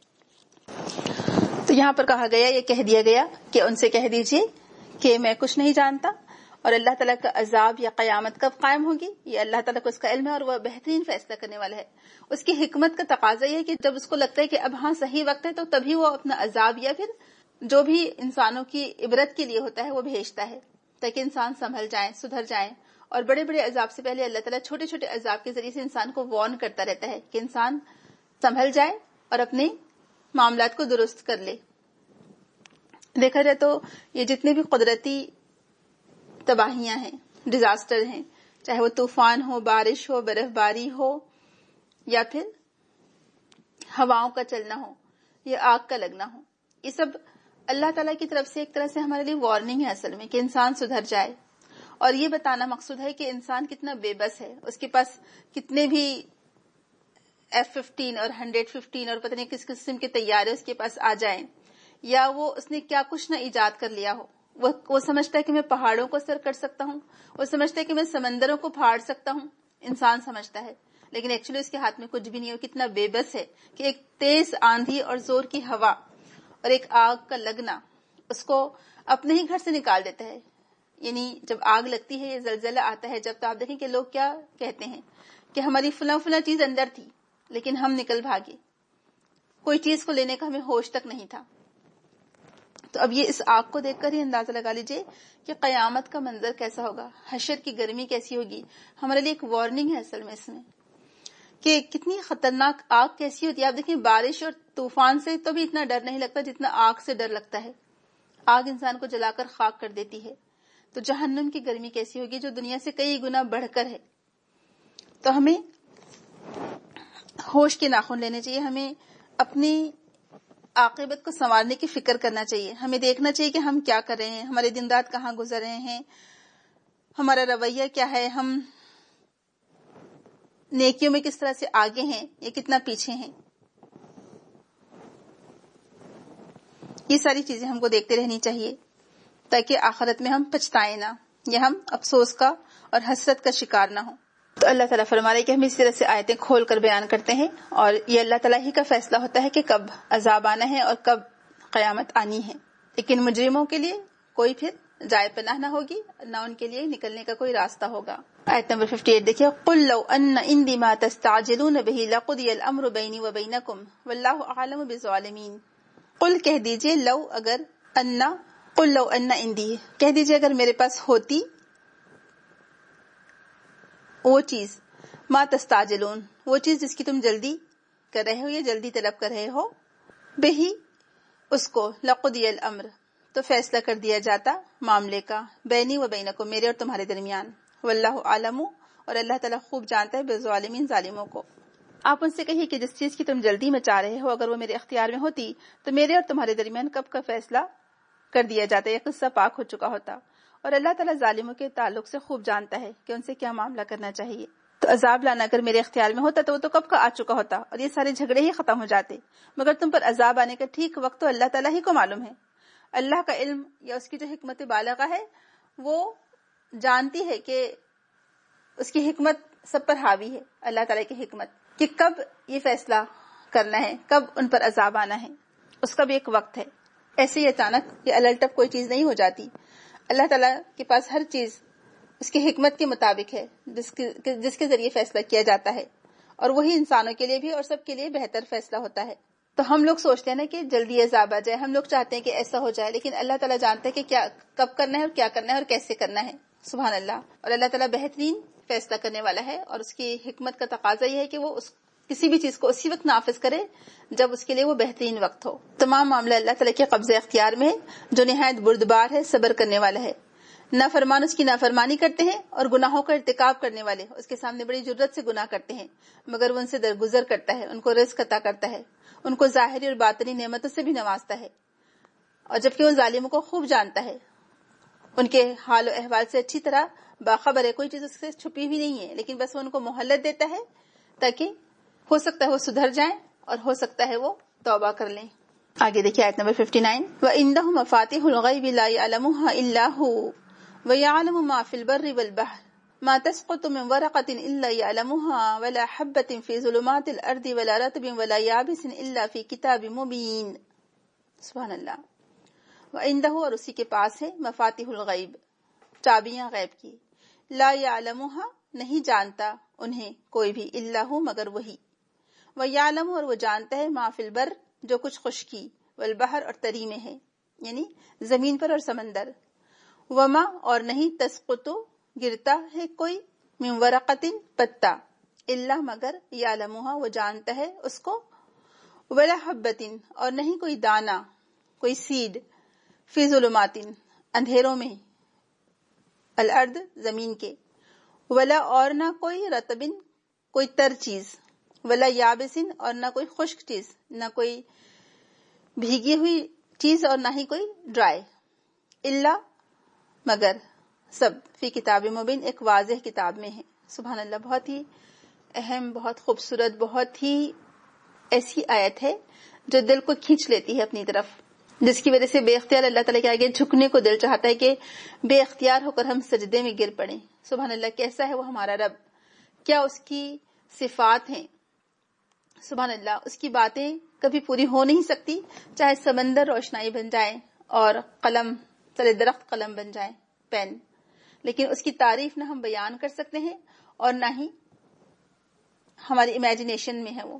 تو یہاں پر کہا گیا، یہ کہہ دیا گیا کہ ان سے کہہ دیجئے کہ میں کچھ نہیں جانتا، اور اللہ تعالیٰ کا عذاب یا قیامت کب قائم ہوگی یہ اللہ تعالیٰ کو اس کا علم ہے، اور وہ بہترین فیصلہ کرنے والا ہے۔ اس کی حکمت کا تقاضا یہ ہے کہ جب اس کو لگتا ہے کہ اب ہاں صحیح وقت ہے، تو تبھی وہ اپنا عذاب یا پھر جو بھی انسانوں کی عبرت کے لیے ہوتا ہے وہ بھیجتا ہے، تاکہ انسان سنبھل جائیں، سدھر جائیں۔ اور بڑے بڑے عذاب سے پہلے اللہ تعالیٰ چھوٹے چھوٹے عذاب کے ذریعے سے انسان کو وارن کرتا رہتا ہے کہ انسان سنبھل جائے اور اپنے معاملات کو درست کر لے۔ دیکھا جائے تو یہ جتنے بھی قدرتی تباہیاں ہیں، ڈیزاسٹر ہیں، چاہے وہ طوفان ہو، بارش ہو، برف باری ہو، یا پھر ہواؤں کا چلنا ہو، یا آگ کا لگنا ہو، یہ سب اللہ تعالیٰ کی طرف سے ایک طرح سے ہمارے لیے وارننگ ہے اصل میں، کہ انسان سدھر جائے۔ اور یہ بتانا مقصود ہے کہ انسان کتنا بے بس ہے، اس کے پاس کتنے بھی F-15 اور 115 اور پتہ نہیں کس قسم کے طیارے اس کے پاس آ جائیں، یا وہ اس نے کیا کچھ نہ ایجاد کر لیا ہو، وہ سمجھتا ہے کہ میں پہاڑوں کو سر کر سکتا ہوں، وہ سمجھتا ہے کہ میں سمندروں کو پھاڑ سکتا ہوں، انسان سمجھتا ہے، لیکن ایکچولی اس کے ہاتھ میں کچھ بھی نہیں ہے۔ کتنا بے بس ہے کہ ایک تیز آندھی اور زور کی ہوا اور ایک آگ کا لگنا اس کو اپنے ہی گھر سے نکال دیتا ہے۔ یعنی جب آگ لگتی ہے، یہ زلزلہ آتا ہے جب، تو آپ دیکھیں کہ لوگ کیا کہتے ہیں کہ ہماری فلاں فلاں چیز اندر تھی لیکن ہم نکل بھاگے، کوئی چیز کو لینے کا ہمیں ہوش تک نہیں تھا۔ تو اب یہ اس آگ کو دیکھ کر ہی اندازہ لگا لیجئے کہ قیامت کا منظر کیسا ہوگا، حشر کی گرمی کیسی ہوگی۔ ہمارے لیے ایک وارننگ ہے اصل میں اس میں، کہ کتنی خطرناک آگ کیسی ہوتی ہے۔ آپ دیکھیں بارش اور طوفان سے تو بھی اتنا ڈر نہیں لگتا جتنا آگ سے ڈر لگتا ہے۔ آگ انسان کو جلا کر خاک کر دیتی ہے، تو جہنم کی گرمی کیسی ہوگی جو دنیا سے کئی گنا بڑھ کر ہے۔ تو ہمیں ہوش کے ناخن لینے چاہیے، ہمیں اپنی عاقبت کو سنوارنے کی فکر کرنا چاہیے، ہمیں دیکھنا چاہیے کہ ہم کیا کر رہے ہیں، ہمارے دن رات کہاں گزر رہے ہیں، ہمارا رویہ کیا ہے، ہم نیکیوں میں کس طرح سے آگے ہیں یا کتنا پیچھے ہیں۔ یہ ساری چیزیں ہم کو دیکھتے رہنی چاہیے تاکہ آخرت میں ہم پچھتائیں نہ، یا ہم افسوس کا اور حسرت کا شکار نہ ہوں۔ تو اللہ تعالیٰ فرما رہے کہ ہم اس طرح سے آیتیں کھول کر بیان کرتے ہیں، اور یہ اللہ تعالیٰ ہی کا فیصلہ ہوتا ہے کہ کب عذاب آنا ہے اور کب قیامت آنی ہے، لیکن مجرموں کے لیے کوئی پھر جائے پناہ نہ ہوگی، نہ ان کے لیے نکلنے کا کوئی راستہ ہوگا۔ آیت نمبر 58 دیکھیے، قُلْ لَوْ أَنَّ عِنْدِي مَا تَسْتَعْجِلُونَ بِهِ لَقُضِيَ الْأَمْرُ بَيْنِي وَبَيْنَكُمْ وَاللَّهُ أَعْلَمُ بِالظَّالِمِينَ۔ قُلْ کہہ دیجئے، لو اگر، انا، قُلْ لَوْ أَنَّ عِنْدِي کہہ دیجئے اگر میرے پاس ہوتی وہ چیز، ما تستعجلون وہ چیز جس کی تم جلدی کر رہے ہو یا جلدی طلب کر رہے ہو، بہی اس کو، لقضی الامر تو فیصلہ کر دیا جاتا معاملے کا، بینی و بینکم میرے اور تمہارے درمیان، واللہ عالم اور اللہ تعالیٰ خوب جانتا ہے بالظالمین ظالموں کو۔ آپ ان سے کہیے کہ جس چیز کی تم جلدی میں چاہ رہے ہو اگر وہ میرے اختیار میں ہوتی تو میرے اور تمہارے درمیان کب کا فیصلہ کر دیا جاتا، یہ قصہ پاک ہو چکا ہوتا، اور اللہ تعالیٰ ظالموں کے تعلق سے خوب جانتا ہے کہ ان سے کیا معاملہ کرنا چاہیے۔ تو عذاب لانا اگر میرے اختیار میں ہوتا تو وہ تو کب کا آ چکا ہوتا اور یہ سارے جھگڑے ہی ختم ہو جاتے، مگر تم پر عذاب آنے کا ٹھیک وقت تو اللہ تعالیٰ ہی کو معلوم ہے۔ اللہ کا علم یا اس کی جو حکمت بالغہ ہے وہ جانتی ہے کہ اس کی حکمت سب پر حاوی ہے، اللہ تعالیٰ کی حکمت، کہ کب یہ فیصلہ کرنا ہے، کب ان پر عذاب آنا ہے، اس کا بھی ایک وقت ہے۔ ایسے ہی اچانک یہ الٹپ کوئی چیز نہیں ہو جاتی، اللہ تعالیٰ کے پاس ہر چیز اس کی حکمت کے مطابق ہے جس کے ذریعے فیصلہ کیا جاتا ہے، اور وہی انسانوں کے لیے بھی اور سب کے لیے بہتر فیصلہ ہوتا ہے۔ تو ہم لوگ سوچتے ہیں نا کہ جلدی عذاب آ جائے، ہم لوگ چاہتے ہیں کہ ایسا ہو جائے، لیکن اللہ تعالیٰ جانتا ہے کہ کیا کب کرنا ہے اور کیا کرنا ہے اور کیسے کرنا ہے، سبحان اللہ۔ اور اللہ تعالیٰ بہترین فیصلہ کرنے والا ہے، اور اس کی حکمت کا تقاضا یہ ہے کہ وہ کسی بھی چیز کو اسی وقت نافذ کرے جب اس کے لیے وہ بہترین وقت ہو۔ تمام معاملہ اللہ تعالیٰ کے قبضے اختیار میں ہے، جو نہایت بردبار ہے، صبر کرنے والا ہے۔ نافرمان اس کی نافرمانی کرتے ہیں، اور گناہوں کا ارتکاب کرنے والے اس کے سامنے بڑی جرت سے گناہ کرتے ہیں، مگر وہ ان سے درگزر کرتا ہے، ان کو رزق عطا کرتا ہے، ان کو ظاہری اور باطنی نعمتوں سے بھی نوازتا ہے، اور جبکہ وہ ظالموں کو خوب جانتا ہے، ان کے حال و احوال سے اچھی طرح باخبر ہے، کوئی چیز اس سے چھپی ہوئی نہیں ہے، لیکن بس وہ ان کو مہلت دیتا ہے تاکہ ہو سکتا ہے وہ سدھر جائیں اور ہو سکتا ہے وہ توبہ کر لیں۔ آگے دیکھیے آیت نمبر 59. وَإِنَّهُ مَفَاتِحُ الْغَيْبِ لَا يَعْلَمُهَا إِلَّا هُوَ وَيَعْلَمُ مَا فِي الْبَرِّ وَالْبَحْرِ مَا تَسْقُطُ مِنْ وَرَقَةٍ إِلَّا يَعْلَمُهَا وَلَا حَبَّةٍ فِي ظُلُمَاتِ الْأَرْضِ وَلَا رَطْبٍ وَلَا يَابِسٍ إِلَّا فِي كِتَابٍ مُبِينٍ. سبحان اللہ. وَعِندَهُ اور اسی کے پاس ہے مفاتیح الغیب چابیاں غیب کی. لا يعلمها نہیں جانتا انہیں کوئی بھی الا ہو مگر وہی. وَيَعْلَمُ اور وہ جانتا ہے ما فی البر جو کچھ خشکی والبحر اور تری میں ہے یعنی زمین پر اور سمندر. وما اور نہیں تسقط گرتا ہے کوئی من ورقۃ پتا الا مگر یعلمها وہ جانتا ہے اس کو. ولا حبۃ اور نہیں کوئی دانہ کوئی سیڈ فی ظلمات اندھیروں میں الارض زمین کے. ولا اور نہ کوئی رطب کوئی تر چیز ولا یابسن اور نہ کوئی خشک چیز نہ کوئی بھیگی ہوئی چیز اور نہ ہی کوئی ڈرائی. الا مگر سب فی کتاب مبین ایک واضح کتاب میں ہے. سبحان اللہ. بہت ہی اہم بہت خوبصورت بہت ہی ایسی آیت ہے جو دل کو کھینچ لیتی ہے اپنی طرف جس کی وجہ سے بے اختیار اللہ تعالیٰ کے آگے جھکنے کو دل چاہتا ہے کہ بے اختیار ہو کر ہم سجدے میں گر پڑیں. سبحان اللہ. کیسا ہے وہ ہمارا رب کیا اس کی صفات ہیں. سبحان اللہ. اس کی باتیں کبھی پوری ہو نہیں سکتی چاہے سمندر روشنائی بن جائے اور قلم تلے درخت قلم بن جائے پین. لیکن اس کی تعریف نہ ہم بیان کر سکتے ہیں اور نہ ہی ہماری امیجنیشن میں ہے. وہ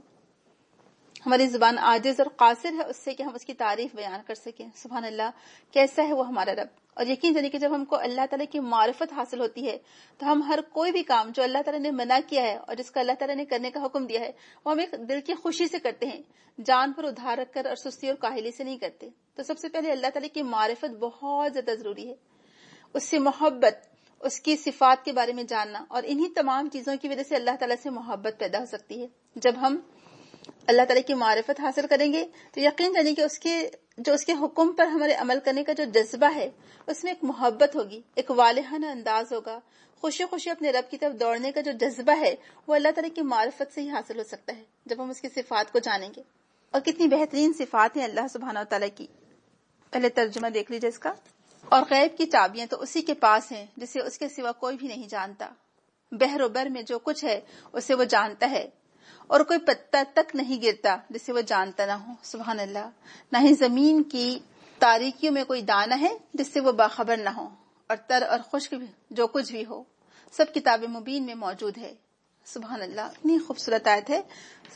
ہماری زبان عاجز اور قاصر ہے اس سے کہ ہم اس کی تعریف بیان کر سکیں. سبحان اللہ. کیسا ہے وہ ہمارا رب. اور یقین جانیے کہ جب ہم کو اللہ تعالیٰ کی معرفت حاصل ہوتی ہے تو ہم ہر کوئی بھی کام جو اللہ تعالیٰ نے منع کیا ہے اور جس کا اللہ تعالیٰ نے کرنے کا حکم دیا ہے وہ ہم ایک دل کی خوشی سے کرتے ہیں جان پر ادھار رکھ کر اور سستی اور کاہلی سے نہیں کرتے. تو سب سے پہلے اللہ تعالیٰ کی معرفت بہت زیادہ ضروری ہے. اس سے محبت اس کی صفات کے بارے میں جاننا اور انہی تمام چیزوں کی وجہ سے اللہ تعالیٰ سے محبت پیدا ہو سکتی ہے. جب ہم اللہ تعالیٰ کی معرفت حاصل کریں گے تو یقین جانیے کہ اس کے حکم پر ہمارے عمل کرنے کا جو جذبہ ہے اس میں ایک محبت ہوگی ایک والہانہ انداز ہوگا. خوشی خوشی اپنے رب کی طرف دوڑنے کا جو جذبہ ہے وہ اللہ تعالیٰ کی معرفت سے ہی حاصل ہو سکتا ہے جب ہم اس کی صفات کو جانیں گے. اور کتنی بہترین صفات ہیں اللہ سبحانہ و تعالیٰ کی. پہلے ترجمہ دیکھ لیجیے اس کا. اور غیب کی چابیاں تو اسی کے پاس ہیں جسے اس کے سوا کوئی بھی نہیں جانتا. بحر و بر میں جو کچھ ہے اسے وہ جانتا ہے اور کوئی پتا تک نہیں گرتا جسے وہ جانتا نہ ہو. سبحان اللہ. نہ ہی زمین کی تاریکیوں میں کوئی دانہ ہے جس سے وہ باخبر نہ ہو. اور تر اور خشک بھی جو کچھ بھی ہو سب کتاب مبین میں موجود ہے. سبحان اللہ. اتنی خوبصورت آیت ہے.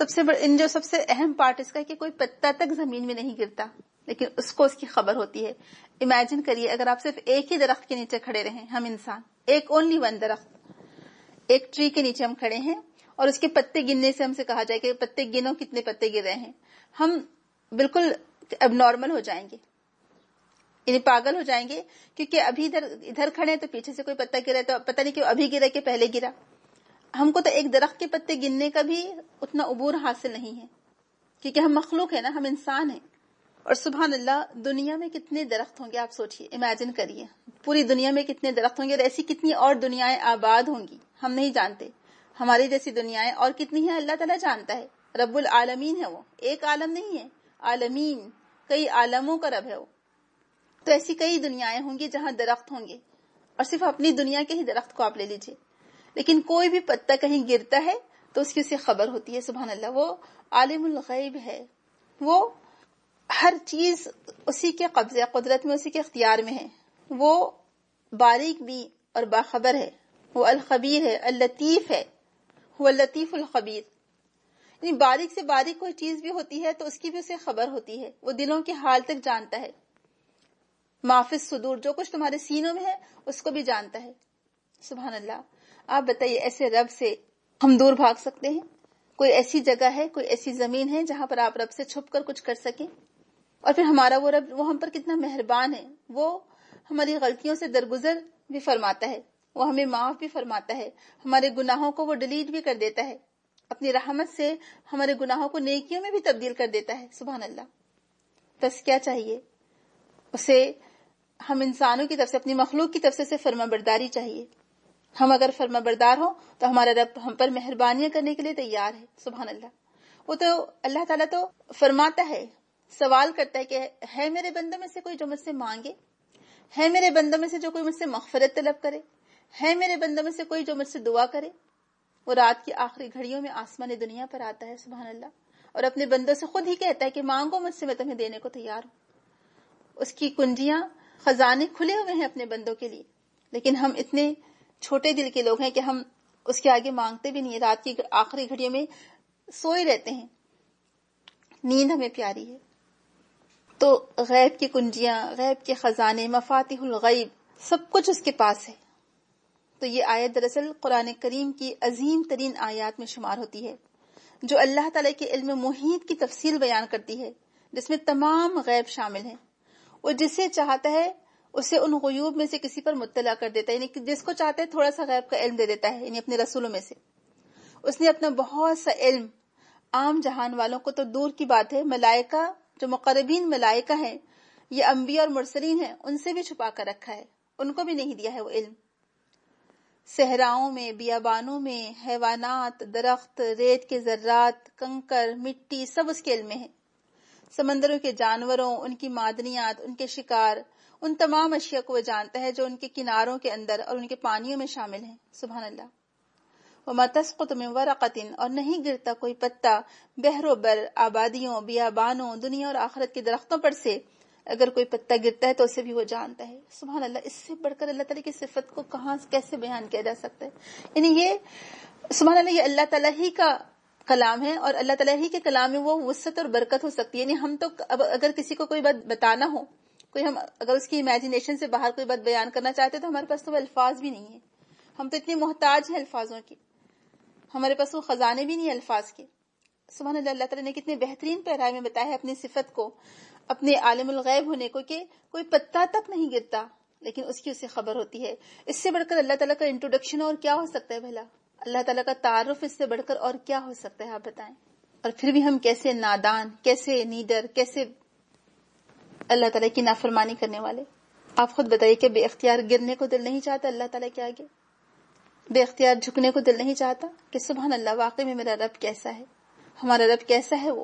سب سے اہم پارٹ اس کا ہے کہ کوئی پتا تک زمین میں نہیں گرتا لیکن اس کو اس کی خبر ہوتی ہے. امیجن کریے اگر آپ صرف ایک ہی درخت کے نیچے کھڑے رہیں ہم انسان ایک اونلی ون درخت ایک ٹری کے نیچے ہم کھڑے ہیں اور اس کے پتے گننے سے ہم سے کہا جائے کہ پتے گنو کتنے پتے گر رہے ہیں ہم بالکل اب نارمل ہو جائیں گے یعنی پاگل ہو جائیں گے کیونکہ ابھی ادھر کھڑے ہیں تو پیچھے سے کوئی پتا گرا تو پتہ نہیں کہ ابھی گرا کہ پہلے گرا. ہم کو تو ایک درخت کے پتے گننے کا بھی اتنا عبور حاصل نہیں ہے کیونکہ ہم مخلوق ہیں نا ہم انسان ہیں. اور سبحان اللہ دنیا میں کتنے درخت ہوں گے آپ سوچئے امیجن کریے پوری دنیا میں کتنے درخت ہوں گے اور ایسی کتنی اور دنیایں آباد ہوں گی ہم نہیں جانتے. ہماری جیسی دنیایں اور کتنی ہیں اللہ تعالیٰ جانتا ہے. رب العالمین ہے وہ ایک عالم نہیں ہے عالمین کئی عالموں کا رب ہے وہ. تو ایسی کئی دنیایں ہوں گی جہاں درخت ہوں گے اور صرف اپنی دنیا کے ہی درخت کو آپ لے لیجئے لیکن کوئی بھی پتا کہیں گرتا ہے تو اس کی اسے خبر ہوتی ہے. سبحان اللہ. وہ عالم الغیب ہے وہ ہر چیز اسی کے قبضے قدرت میں اسی کے اختیار میں ہے. وہ باریک بھی اور باخبر ہے. وہ الخبیر ہے اللطیف ہے. وہ اللطیف الخبیر یعنی باریک سے باریک کوئی چیز بھی ہوتی ہے تو اس کی بھی اسے خبر ہوتی ہے. وہ دلوں کے حال تک جانتا ہے. معافظ صدور جو کچھ تمہارے سینوں میں ہے اس کو بھی جانتا ہے. سبحان اللہ. آپ بتائیے ایسے رب سے ہم دور بھاگ سکتے ہیں؟ کوئی ایسی جگہ ہے کوئی ایسی زمین ہے جہاں پر آپ رب سے چھپ کر کچھ کر سکیں؟ اور پھر ہمارا وہ رب وہ ہم پر کتنا مہربان ہے. وہ ہماری غلطیوں سے درگزر بھی فرماتا ہے وہ ہمیں معاف بھی فرماتا ہے ہمارے گناہوں کو وہ ڈیلیٹ بھی کر دیتا ہے اپنی رحمت سے ہمارے گناہوں کو نیکیوں میں بھی تبدیل کر دیتا ہے. سبحان اللہ. بس کیا چاہیے اسے ہم انسانوں کی طرف سے اپنی مخلوق کی طرف سے فرما برداری چاہیے. ہم اگر فرما بردار ہوں تو ہمارا رب ہم پر مہربانیاں کرنے کے لیے تیار ہے. سبحان اللہ. وہ تو اللہ تعالیٰ تو فرماتا ہے سوال کرتا ہے کہ ہے میرے بندوں میں سے کوئی جو مجھ سے مانگے، ہے میرے بندوں میں سے جو کوئی مجھ سے مغفرت طلب کرے، ہے میرے بندوں میں سے کوئی جو مجھ سے دعا کرے۔ وہ رات کی آخری گھڑیوں میں آسمان دنیا پر آتا ہے، سبحان اللہ، اور اپنے بندوں سے خود ہی کہتا ہے کہ مانگو مجھ سے، میں تمہیں دینے کو تیار ہوں۔ اس کی کنجیاں، خزانے کھلے ہوئے ہیں اپنے بندوں کے لیے، لیکن ہم اتنے چھوٹے دل کے لوگ ہیں کہ ہم اس کے آگے مانگتے بھی نہیں، رات کی آخری گھڑیوں میں سوئے رہتے ہیں، نیند ہمیں پیاری ہے۔ تو غیب کی کنجیاں، غیب کے خزانے، مفاتیح الغیب، سب کچھ اس کے پاس ہے۔ تو یہ آیت دراصل قرآن کریم کی عظیم ترین آیات میں شمار ہوتی ہے، جو اللہ تعالیٰ کے علم محیط کی تفصیل بیان کرتی ہے، جس میں تمام غیب شامل ہیں۔ وہ جسے چاہتا ہے اسے ان غیوب میں سے کسی پر مطلع کر دیتا ہے، یعنی جس کو چاہتا ہے تھوڑا سا غیب کا علم دے دیتا ہے، یعنی اپنے رسولوں میں سے۔ اس نے اپنا بہت سا علم عام جہان والوں کو تو دور کی بات ہے، ملائکہ جو مقربین ملائکہ ہیں، یہ انبیاء اور مرسلین ہیں، ان سے بھی چھپا کر رکھا ہے، ان کو بھی نہیں دیا ہے وہ علم۔ صحراؤں میں، بیابانوں میں، حیوانات، درخت، ریت کے ذرات، کنکر، مٹی، سب اس کے علم میں ہے۔ سمندروں کے جانوروں، ان کی معدنیات، ان کے شکار، ان تمام اشیاء کو وہ جانتا ہے جو ان کے کناروں کے اندر اور ان کے پانیوں میں شامل ہیں، سبحان اللہ۔ وَمَا تَسْقُطُ مِن وَرَقَةٍ، اور نہیں گرتا کوئی پتا بحر و بر، آبادیوں، بیابانوں، دنیا اور آخرت کے درختوں پر سے، اگر کوئی پتا گرتا ہے تو اسے بھی وہ جانتا ہے، سبحان اللہ۔ اس سے بڑھ کر اللہ تعالیٰ کی صفت کو کہاں کیسے بیان کیا جا سکتا ہے؟ یعنی یہ سبحان اللہ، یہ اللہ تعالیٰ ہی کا کلام ہے، اور اللہ تعالیٰ ہی کے کلام میں وہ وسعت اور برکت ہو سکتی ہے۔ یعنی ہم تو اگر کسی کو کوئی بات بتانا ہو، کوئی ہم اگر اس کی امیجنیشن سے باہر کوئی بات بیان کرنا چاہتے تو ہمارے پاس تو وہ الفاظ بھی نہیں ہیں، ہم تو اتنے محتاج ہیں الفاظوں کے، ہمارے پاس وہ خزانے بھی نہیں الفاظ کے۔ سبحان اللہ، اللہ تعالیٰ نے کتنے بہترین پیرائے میں بتایا ہے اپنی صفت کو، اپنے عالم الغیب ہونے کو، کہ کوئی پتا تک نہیں گرتا لیکن اس کی اسے خبر ہوتی ہے۔ اس سے بڑھ کر اللہ تعالیٰ کا انٹروڈکشن اور کیا ہو سکتا ہے بھلا؟ اللہ تعالیٰ کا تعارف اس سے بڑھ کر اور کیا ہو سکتا ہے، آپ بتائیں؟ اور پھر بھی ہم کیسے نادان، کیسے نیڈر، کیسے اللہ تعالیٰ کی نافرمانی کرنے والے۔ آپ خود بتائیے کہ بے اختیار گرنے کو دل نہیں چاہتا اللہ تعالیٰ کے آگے؟ بے اختیار جھکنے کو دل نہیں چاہتا کہ سبحان اللہ، واقعی میں میرا رب کیسا ہے، ہمارا رب کیسا ہے، وہ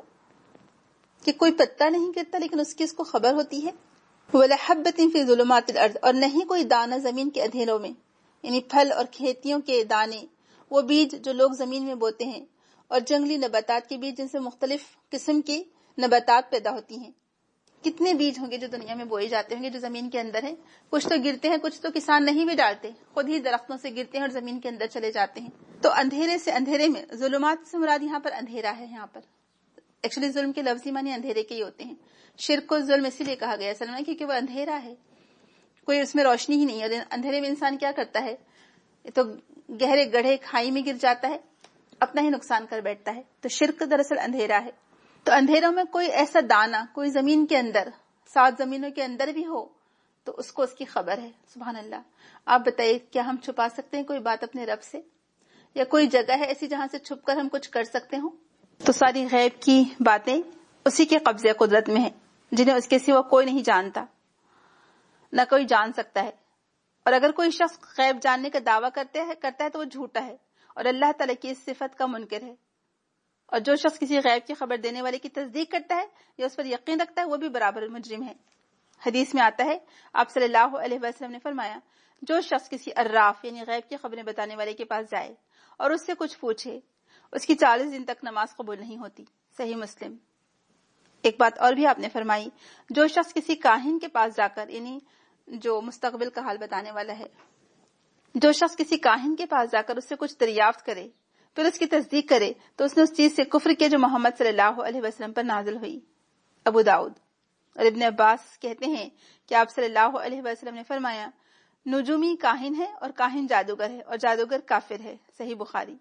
کہ کوئی پتا نہیں گرتا لیکن اس کی اس کو خبر ہوتی ہے۔ وَلَا حَبَّةٍ فِي ظُلُمَاتِ الْأَرْضِ، اور نہیں کوئی دانہ زمین کے اندھیروں میں، یعنی پھل اور کھیتیوں کے دانے، وہ بیج جو لوگ زمین میں بوتے ہیں، اور جنگلی نباتات کے بیج جن سے مختلف قسم کی نباتات پیدا ہوتی ہیں۔ کتنے بیج ہوں گے جو دنیا میں بوئے جاتے ہوں گے جو زمین کے اندر ہیں، کچھ تو گرتے ہیں، کچھ تو کسان نہیں بھی ڈالتے، خود ہی درختوں سے گرتے ہیں اور زمین کے اندر چلے جاتے ہیں۔ تو اندھیرے سے اندھیرے میں، ظلمات سے مراد یہاں پر اندھیرا ہے، یہاں پر ایکچولی ظلم کے لفظی معنی اندھیرے کے ہی ہوتے ہیں۔ شرک کو ظلم اسی لیے کہا گیا اصل میں کیونکہ وہ اندھیرا ہے، کوئی اس میں روشنی ہی نہیں ہے۔ اندھیرے میں انسان کیا کرتا ہے؟ تو گہرے گڑھے کھائی میں گر جاتا ہے، اپنا ہی نقصان کر بیٹھتا ہے۔ تو شرک دراصل اندھیرا ہے۔ تو اندھیروں میں کوئی ایسا دانہ، کوئی زمین کے اندر، 7 زمینوں کے اندر بھی ہو تو اس کو اس کی خبر ہے، سبحان اللہ۔ آپ بتائیے، کیا ہم چھپا سکتے ہیں کوئی بات اپنے رب سے؟ یا کوئی جگہ ہے ایسی جہاں سے چھپ کر ہم کچھ کر سکتے ہوں؟ تو ساری غیب کی باتیں اسی کے قبضے قدرت میں ہیں، جنہیں اس کے سوا کوئی نہیں جانتا، نہ کوئی جان سکتا ہے۔ اور اگر کوئی شخص غیب جاننے کا دعویٰ کرتا ہے تو وہ جھوٹا ہے اور اللہ تعالیٰ کی اس صفت کا منکر ہے۔ اور جو شخص کسی غیب کی خبر دینے والے کی تصدیق کرتا ہے یا اس پر یقین رکھتا ہے، وہ بھی برابر مجرم ہے۔ حدیث میں آتا ہے، آپ صلی اللہ علیہ وسلم نے فرمایا، جو شخص کسی عراف یعنی غیب کی خبریں بتانے والے کے پاس جائے اور اس سے کچھ پوچھے، اس کی 40 دن تک نماز قبول نہیں ہوتی۔ صحیح مسلم۔ ایک بات اور بھی آپ نے فرمائی، جو شخص کسی کاہن کے پاس جا کر، یعنی جو مستقبل کا حال بتانے والا ہے، جو شخص کسی کاہن کے پاس جا کر اس سے کچھ دریافت کرے پھر اس کی تصدیق کرے تو اس نے اس چیز سے کفر کیا جو محمد صلی اللہ علیہ وسلم پر نازل ہوئی۔ ابو داؤد۔ اور ابن عباس کہتے ہیں کہ آپ صلی اللہ علیہ وسلم نے فرمایا، نجومی کاہن ہے اور کاہن جادوگر ہے اور جادوگر کافر ہے۔ صحیح بخاری۔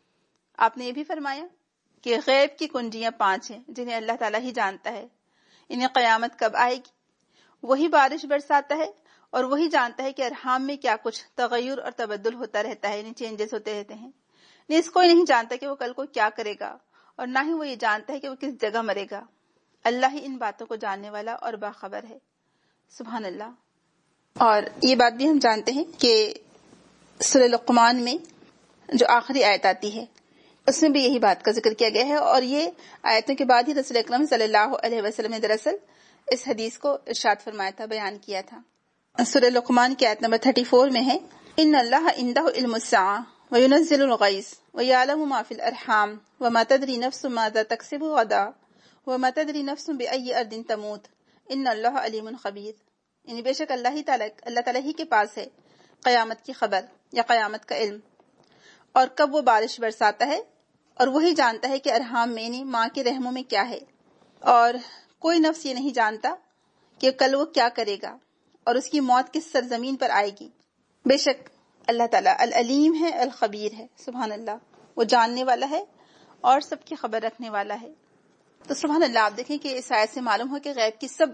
آپ نے یہ بھی فرمایا کہ غیب کی کنجیاں 5 ہیں جنہیں اللہ تعالیٰ ہی جانتا ہے، انہیں قیامت کب آئے گی، وہی بارش برساتا ہے، اور وہی جانتا ہے کہ ارحام میں کیا کچھ تغیر اور تبدل ہوتا رہتا ہے، یعنی چینجز ہوتے رہتے ہیں۔ اس کوئی نہیں جانتا کہ وہ کل کو کیا کرے گا، اور نہ ہی وہ یہ جانتا ہے کہ وہ کس جگہ مرے گا۔ اللہ ہی ان باتوں کو جاننے والا اور باخبر ہے، سبحان اللہ۔ اور یہ بات بھی ہم جانتے ہیں کہ سورہ لقمان میں جو آخری آیت آتی ہے اس میں بھی یہی بات کا ذکر کیا گیا ہے، اور یہ آیتوں کے بعد ہی رسول اکرم صلی اللہ علیہ وسلم نے دراصل اس حدیث کو ارشاد فرمایا تھا، بیان کیا تھا۔ سورہ لقمان کی آیت نمبر 34 میں ہے، ان اللہ عنده علم الساعة وينزل الغیث ويعلم ما في الارحام وما تدری نفس ماذا تکسب غدا وما تدری نفس بأي ارض تموت ان اللہ علیم خبیر، یعنی بے شک اللہ تعالیٰ ہی کے پاس ہے قیامت کی خبر یا قیامت کا علم، اور کب وہ بارش برساتا ہے، اور وہی جانتا ہے کہ ارحام میں یعنی ماں کے رحموں میں کیا ہے، اور کوئی نفس یہ نہیں جانتا کہ کل وہ کیا کرے گا اور اس کی موت کس سرزمین پر آئے گی۔ بے شک اللہ تعالیٰ العلیم ہے، الخبیر ہے، سبحان اللہ، وہ جاننے والا ہے اور سب کی خبر رکھنے والا ہے۔ تو سبحان اللہ، آپ دیکھیں کہ اس آیت سے معلوم ہو کہ غیب کی سب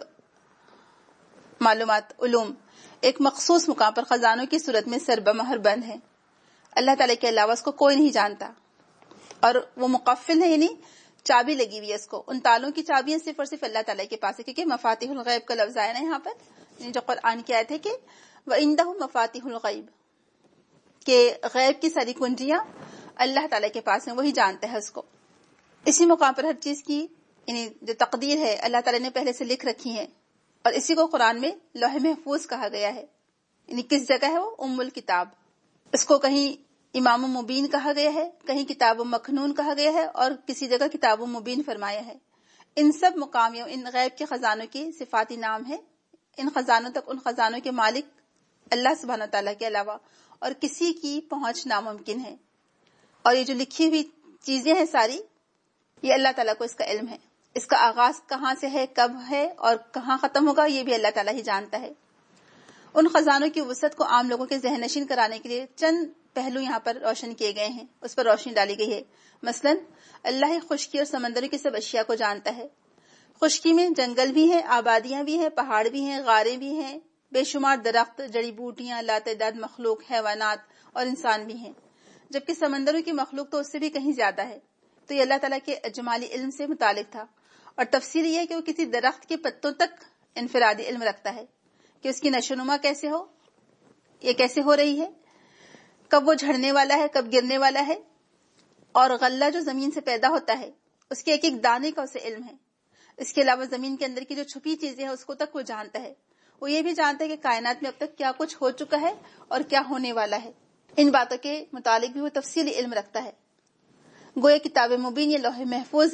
معلومات، علوم ایک مخصوص مقام پر خزانوں کی صورت میں سربمہر بند ہے۔ اللہ تعالیٰ کے علاوہ اس کو کوئی نہیں جانتا، اور وہ مقفل ہے، یعنی چابی لگی ہوئی ہے اس کو، ان تالوں کی چابیاں صرف اور صرف اللہ تعالیٰ کے پاس ہے، کیونکہ مفاتیح الغیب کا لفظ آیا نا یہاں پر، یعنی جو قرآن کی آیت ہے کہ وَعِندَهُ مَفَاتِحُ الْغَیْبِ، کہ غیب کی ساری کنجیاں اللہ تعالیٰ کے پاس ہیں، وہی جانتا ہے اس کو۔ اسی مقام پر ہر چیز کی یعنی جو تقدیر ہے اللہ تعالیٰ نے پہلے سے لکھ رکھی ہے، اور اسی کو قرآن میں لوح محفوظ کہا گیا ہے۔ یعنی کس جگہ ہے وہ؟ ام الکتاب، اس کو کہیں امام مبین کہا گیا ہے، کہیں کتاب مکنون کہا گیا ہے، اور کسی جگہ کتاب مبین فرمایا ہے۔ ان سب مقامیوں، ان غیب کے خزانوں کی صفاتی نام ہے۔ ان خزانوں تک، ان خزانوں کے مالک اللہ سبحانہ تعالیٰ کے علاوہ اور کسی کی پہنچ ناممکن ہے، اور یہ جو لکھی ہوئی چیزیں ہیں ساری، یہ اللہ تعالیٰ کو اس کا علم ہے۔ اس کا آغاز کہاں سے ہے، کب ہے اور کہاں ختم ہوگا، یہ بھی اللہ تعالیٰ ہی جانتا ہے۔ ان خزانوں کی وسعت کو عام لوگوں کے ذہن نشین کرانے کے لیے چند پہلو یہاں پر روشن کیے گئے ہیں، اس پر روشنی ڈالی گئی ہے۔ مثلا اللہ خشکی اور سمندروں کی سب اشیاء کو جانتا ہے۔ خشکی میں جنگل بھی ہیں، آبادیاں بھی ہیں، پہاڑ بھی ہیں، غاریں بھی ہیں، بے شمار درخت، جڑی بوٹیاں، لاتعداد مخلوق، حیوانات اور انسان بھی ہیں، جبکہ سمندروں کی مخلوق تو اس سے بھی کہیں زیادہ ہے۔ تو یہ اللہ تعالیٰ کے اجمالی علم سے متعلق تھا، اور تفصیل یہ ہے کہ وہ کسی درخت کے پتوں تک انفرادی علم رکھتا ہے کہ اس کی نشو و نما کیسے ہو، یہ کیسے ہو رہی ہے، کب وہ جھڑنے والا ہے، کب گرنے والا ہے، اور غلہ جو زمین سے پیدا ہوتا ہے اس کے ایک ایک دانے کا اسے علم ہے۔ اس کے علاوہ زمین کے اندر کی جو چھپی چیزیں ہیں اس کو تک وہ جانتا ہے۔ وہ یہ بھی جانتا ہے کہ کائنات میں اب تک کیا کچھ ہو چکا ہے اور کیا ہونے والا ہے۔ ان باتوں کے متعلق بھی وہ تفصیلی علم رکھتا ہے۔ گویا کتاب مبین یا لوح محفوظ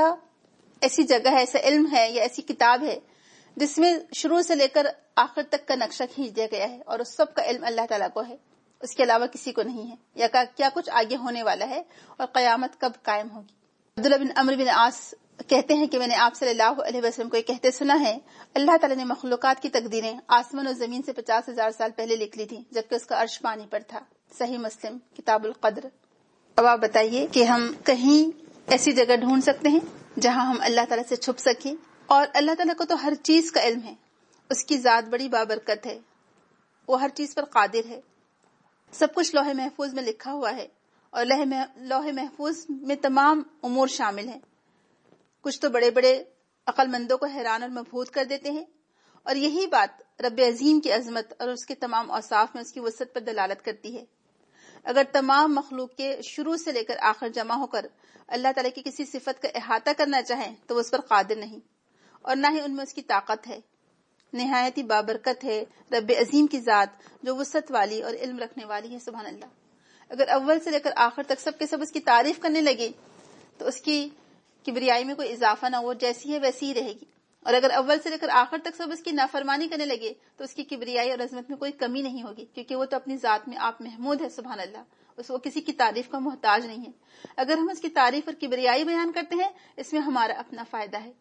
ایسی جگہ ہے، ایسا علم ہے یا ایسی کتاب ہے جس میں شروع سے لے کر آخر تک کا نقشہ کھینچ دیا گیا ہے، اور اس سب کا علم اللہ تعالیٰ کو ہے، اس کے علاوہ کسی کو نہیں ہے، یا کیا کچھ آگے ہونے والا ہے اور قیامت کب قائم ہوگی۔ عبداللہ بن عمرو بن عاص کہتے ہیں کہ میں نے آپ صلی اللہ علیہ وسلم کو یہ کہتے سنا ہے، اللہ تعالیٰ نے مخلوقات کی تقدیریں آسمان اور زمین سے 50,000 سال پہلے لکھ لی تھی، جبکہ اس کا عرش پانی پر تھا۔ صحیح مسلم کتاب القدر۔ اب آپ بتائیے کہ ہم کہیں ایسی جگہ ڈھونڈ سکتے ہیں جہاں ہم اللہ تعالیٰ سے چھپ سکیں؟ اور اللہ تعالیٰ کو تو ہر چیز کا علم ہے، اس کی ذات بڑی بابرکت ہے، وہ ہر چیز پر قادر ہے۔ سب کچھ لوح محفوظ میں لکھا ہوا ہے، اور لوح محفوظ میں تمام امور شامل ہیں۔ کچھ تو بڑے بڑے عقل مندوں کو حیران اور مبہوت کر دیتے ہیں، اور یہی بات رب عظیم کی عظمت اور اس کے تمام اوصاف میں اس کی وسعت پر دلالت کرتی ہے۔ اگر تمام مخلوق کے شروع سے لے کر آخر جمع ہو کر اللہ تعالیٰ کی کسی صفت کا احاطہ کرنا چاہیں تو وہ اس پر قادر نہیں، اور نہ ہی ان میں اس کی طاقت ہے۔ نہایت ہی بابرکت ہے رب عظیم کی ذات جو وسعت والی اور علم رکھنے والی ہے، سبحان اللہ۔ اگر اول سے لے کر آخر تک سب کے سب اس کی تعریف کرنے لگے تو اس کی کبریائی میں کوئی اضافہ نہ ہو، جیسی ہے ویسی ہی رہے گی، اور اگر اول سے لے کر آخر تک سب اس کی نافرمانی کرنے لگے تو اس کی کبریائی اور عظمت میں کوئی کمی نہیں ہوگی، کیونکہ وہ تو اپنی ذات میں آپ محمود ہے، سبحان اللہ، وہ کسی کی تعریف کا محتاج نہیں ہے۔ اگر ہم اس کی تعریف اور کبریائی بیان کرتے ہیں اس میں ہمارا اپنا فائدہ ہے،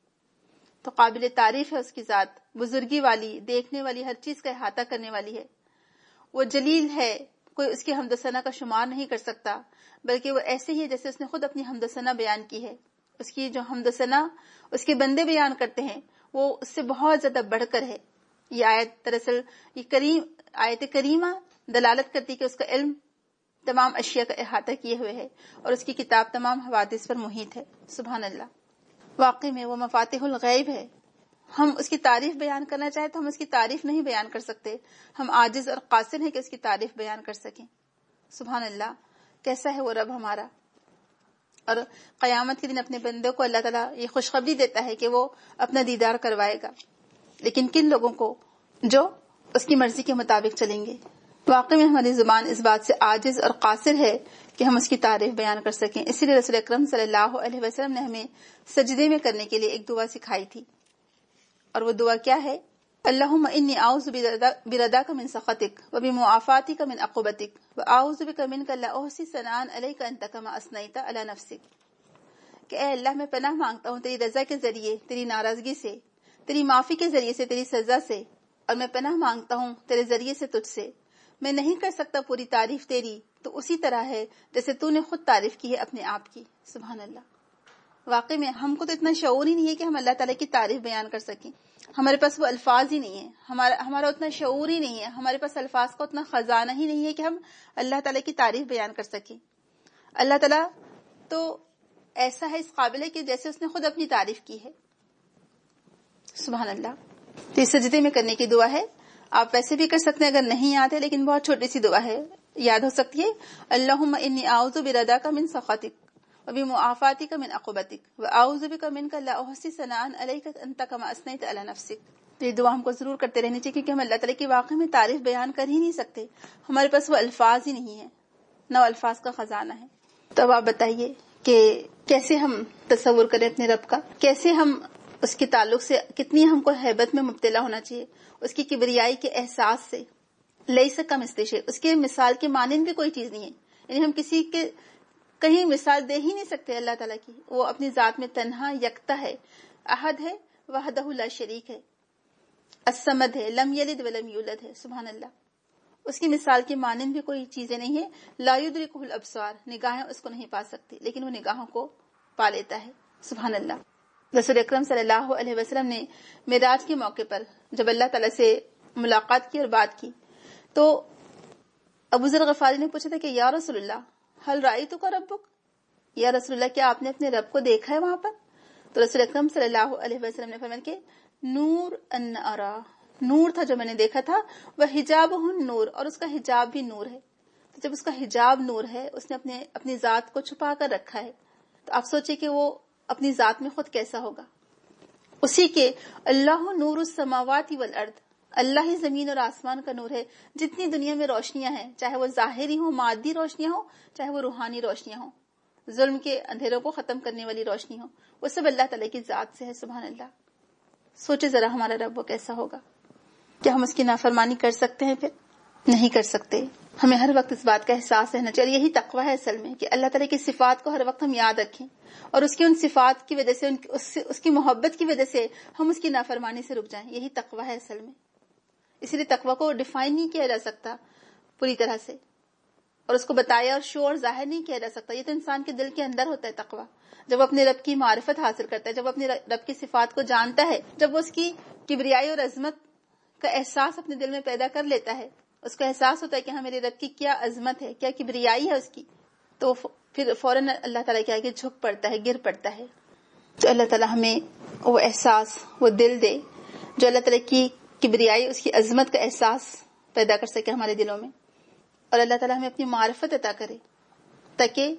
تو قابل تعریف ہے اس کی ذات، بزرگی والی، دیکھنے والی، ہر چیز کا احاطہ کرنے والی ہے۔ وہ جلیل ہے، کوئی اس کی حمد و ثنا کا شمار نہیں کر سکتا، بلکہ وہ ایسے ہی ہے جیسے اس نے خود اپنی حمد و ثنا بیان کی ہے۔ اس کی جو حمد و ثنا اس کے بندے بیان کرتے ہیں وہ اس سے بہت زیادہ بڑھ کر ہے۔ یہ آیت دراصل آیت کریمہ دلالت کرتی کہ اس کا علم تمام اشیاء کا احاطہ کیے ہوئے ہے، اور اس کی کتاب تمام حوادث پر محیط ہے، سبحان اللہ۔ واقعی میں وہ مفاتیح الغیب ہے۔ ہم اس کی تعریف بیان کرنا چاہیں تو ہم اس کی تعریف نہیں بیان کر سکتے، ہم عاجز اور قاصر ہیں کہ اس کی تعریف بیان کر سکیں۔ سبحان اللہ، کیسا ہے وہ رب ہمارا اور قیامت کے دن اپنے بندوں کو اللہ تعالیٰ یہ خوشخبری دیتا ہے کہ وہ اپنا دیدار کروائے گا، لیکن کن لوگوں کو؟ جو اس کی مرضی کے مطابق چلیں گے۔ واقعی میں ہماری زبان اس بات سے عاجز اور قاصر ہے کہ ہم اس کی تعریف بیان کر سکیں، اسی لیے رسول اکرم صلی اللہ علیہ وسلم نے ہمیں سجدے میں کرنے کے لیے ایک دعا سکھائی تھی، اور وہ دعا کیا ہے؟ اللہم انی اعوذ برضاک من سخطک وبمعافاتک من عقوبتک واعوذ بک منک لا احصی ثناء علیک انت کما اثنیت علی نفسک، کہ اے اللہ میں پناہ مانگتا ہوں تیری رضا کے ذریعے تیری ناراضگی سے، تیری معافی کے ذریعے سے تیری سزا سے، اور میں پناہ مانگتا ہوں تیرے ذریعے سے تجھ سے، میں نہیں کر سکتا پوری تعریف تیری، تو اسی طرح ہے جیسے تو نے خود تعریف کی ہے اپنے آپ کی۔ سبحان اللہ۔ واقعی میں ہم کو تو اتنا شعور ہی نہیں ہے کہ ہم اللہ تعالیٰ کی تعریف بیان کر سکیں، ہمارے پاس وہ الفاظ ہی نہیں ہے، ہمارا اتنا شعور ہی نہیں ہے، ہمارے پاس الفاظ کا اتنا خزانہ ہی نہیں ہے کہ ہم اللہ تعالیٰ کی تعریف بیان کر سکیں۔ اللہ تعالیٰ تو ایسا ہے، اس قابل ہے کہ جیسے اس نے خود اپنی تعریف کی ہے۔ سبحان اللہ۔ تو اس سجدے میں کرنے کی دعا ہے، آپ ویسے بھی کر سکتے ہیں اگر نہیں یاد ہے، لیکن بہت چھوٹی سی دعا ہے، یاد ہو سکتی ہے۔ اللہم انی اعوذ برضاک من سخطک وبمعافاتک من عقوبتک واعوذ بک منک لا احصی ثناء علیک انت کما اثنیت علی نفسک۔ یہ دعا ہم کو ضرور کرتے رہنی چاہیے، کیونکہ ہم اللہ تعالیٰ کی واقعی میں تعریف بیان کر ہی نہیں سکتے، ہمارے پاس وہ الفاظ ہی نہیں ہے، نہ الفاظ کا خزانہ ہے۔ تو اب آپ بتائیے کہ کیسے ہم تصور کریں اپنے رب کا، کیسے ہم اس کے تعلق سے، کتنی ہم کو ہیبت میں مبتلا ہونا چاہیے، اس کی کبریائی کے احساس سے۔ لیس کمثلہ شیء، اس کے مثال کے مانند بھی کوئی چیز نہیں ہے، یعنی ہم کسی کے کہیں مثال دے ہی نہیں سکتے اللہ تعالیٰ کی، وہ اپنی ذات میں تنہا یکتا ہے، احد ہے، وحدہ لا شریک ہے، الصمد ہے، لم یلد ولم یولد ہے۔ سبحان اللہ۔ اس کی مثال کی مانند بھی کوئی چیزیں نہیں ہے۔ لا یدرکہ الابصار، نگاہیں اس کو نہیں پا سکتی، لیکن وہ نگاہوں کو پا لیتا ہے۔ سبحان اللہ۔ رسول اکرم صلی اللہ علیہ وسلم نے معراج کے موقع پر جب اللہ تعالیٰ سے ملاقات کی اور بات کی، تو ابو ذر غفاری نے پوچھا تھا کہ یا رسول اللہ حل رأیتک ربک، یا رسول اللہ کیا آپ نے اپنے رب کو دیکھا ہے وہاں پر؟ تو رسول اکرم صلی اللہ علیہ وسلم نے فرمایا کہ نور ان ارا، نور تھا جو میں نے دیکھا تھا، وہ حجابہ نور، اور اس کا حجاب بھی نور ہے۔ تو جب اس کا حجاب نور ہے، اس نے اپنی ذات کو چھپا کر رکھا ہے، تو آپ سوچیں کہ وہ اپنی ذات میں خود کیسا ہوگا۔ اسی کے اللہ نور السماوات والارض، اللہ ہی زمین اور آسمان کا نور ہے۔ جتنی دنیا میں روشنیاں ہیں، چاہے وہ ظاہری ہوں، مادی روشنیاں ہوں، چاہے وہ روحانی روشنیاں ہوں، ظلم کے اندھیروں کو ختم کرنے والی روشنی ہو، وہ سب اللہ تعالیٰ کی ذات سے ہے۔ سبحان اللہ۔ سوچے ذرا ہمارا رب وہ کیسا ہوگا، کیا ہم اس کی نافرمانی کر سکتے ہیں؟ پھر نہیں کر سکتے۔ ہمیں ہر وقت اس بات کا احساس رہنا چاہیے، یہی تقویٰ ہے اصل میں، کہ اللہ تعالیٰ کی صفات کو ہر وقت ہم یاد رکھیں، اور اس کی ان صفات کی وجہ سے، اس کی محبت کی وجہ سے ہم اس کی نافرمانی سے رک جائیں۔ یہی تقویٰ ہے اصل میں۔ اسی لیے تقویٰ کو ڈیفائن نہیں کیا جا سکتا پوری طرح سے، اور اس کو بتایا اور شو اور ظاہر نہیں کیا جا سکتا، یہ تو انسان کے دل کے اندر ہوتا ہے تقویٰ۔ جب وہ اپنے رب کی معرفت حاصل کرتا ہے، جب وہ اپنے رب کی صفات کو جانتا ہے، جب وہ اس کی کبریائی اور عظمت کا احساس اپنے دل میں پیدا کر لیتا ہے، اس کو احساس ہوتا ہے کہ ہاں میرے رب کی کیا عظمت ہے، کیا کبریائی ہے اس کی، تو پھر فوراً اللہ تعالیٰ کے آگے جھک پڑتا ہے، گر پڑتا ہے۔ تو اللہ تعالیٰ ہمیں وہ احساس، وہ دل دے جو اللہ تعالیٰ کی کبریائی، اس کی عظمت کا احساس پیدا کر سکے ہمارے دلوں میں، اور اللہ تعالیٰ ہمیں اپنی معرفت عطا کرے تاکہ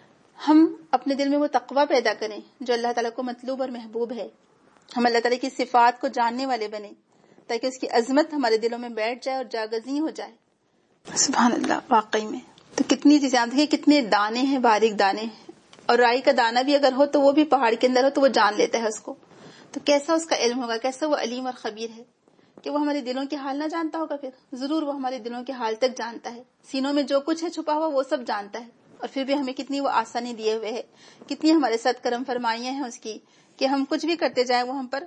ہم اپنے دل میں وہ تقویٰ پیدا کریں جو اللہ تعالیٰ کو مطلوب اور محبوب ہے۔ ہم اللہ تعالیٰ کی صفات کو جاننے والے بنیں تاکہ اس کی عظمت ہمارے دلوں میں بیٹھ جائے اور جاگزیں ہو جائے۔ سبحان اللہ۔ واقعی میں تو کتنی چیزیں، آپ دیکھیں کتنے دانے ہیں، باریک دانے، اور رائی کا دانہ بھی اگر ہو تو وہ بھی پہاڑ کے اندر ہو تو وہ جان لیتا ہے اس کو، تو کیسا اس کا علم ہوگا، کیسا وہ علیم اور خبیر ہے کہ وہ ہمارے دلوں کے حال نہ جانتا ہوگا؟ پھر ضرور وہ ہمارے دلوں کے حال تک جانتا ہے، سینوں میں جو کچھ ہے چھپا ہوا وہ سب جانتا ہے، اور پھر بھی ہمیں کتنی وہ آسانی دیے ہوئے ہے، کتنی ہمارے ساتھ کرم فرمائیاں ہیں اس کی، کہ ہم کچھ بھی کرتے جائیں وہ ہم پر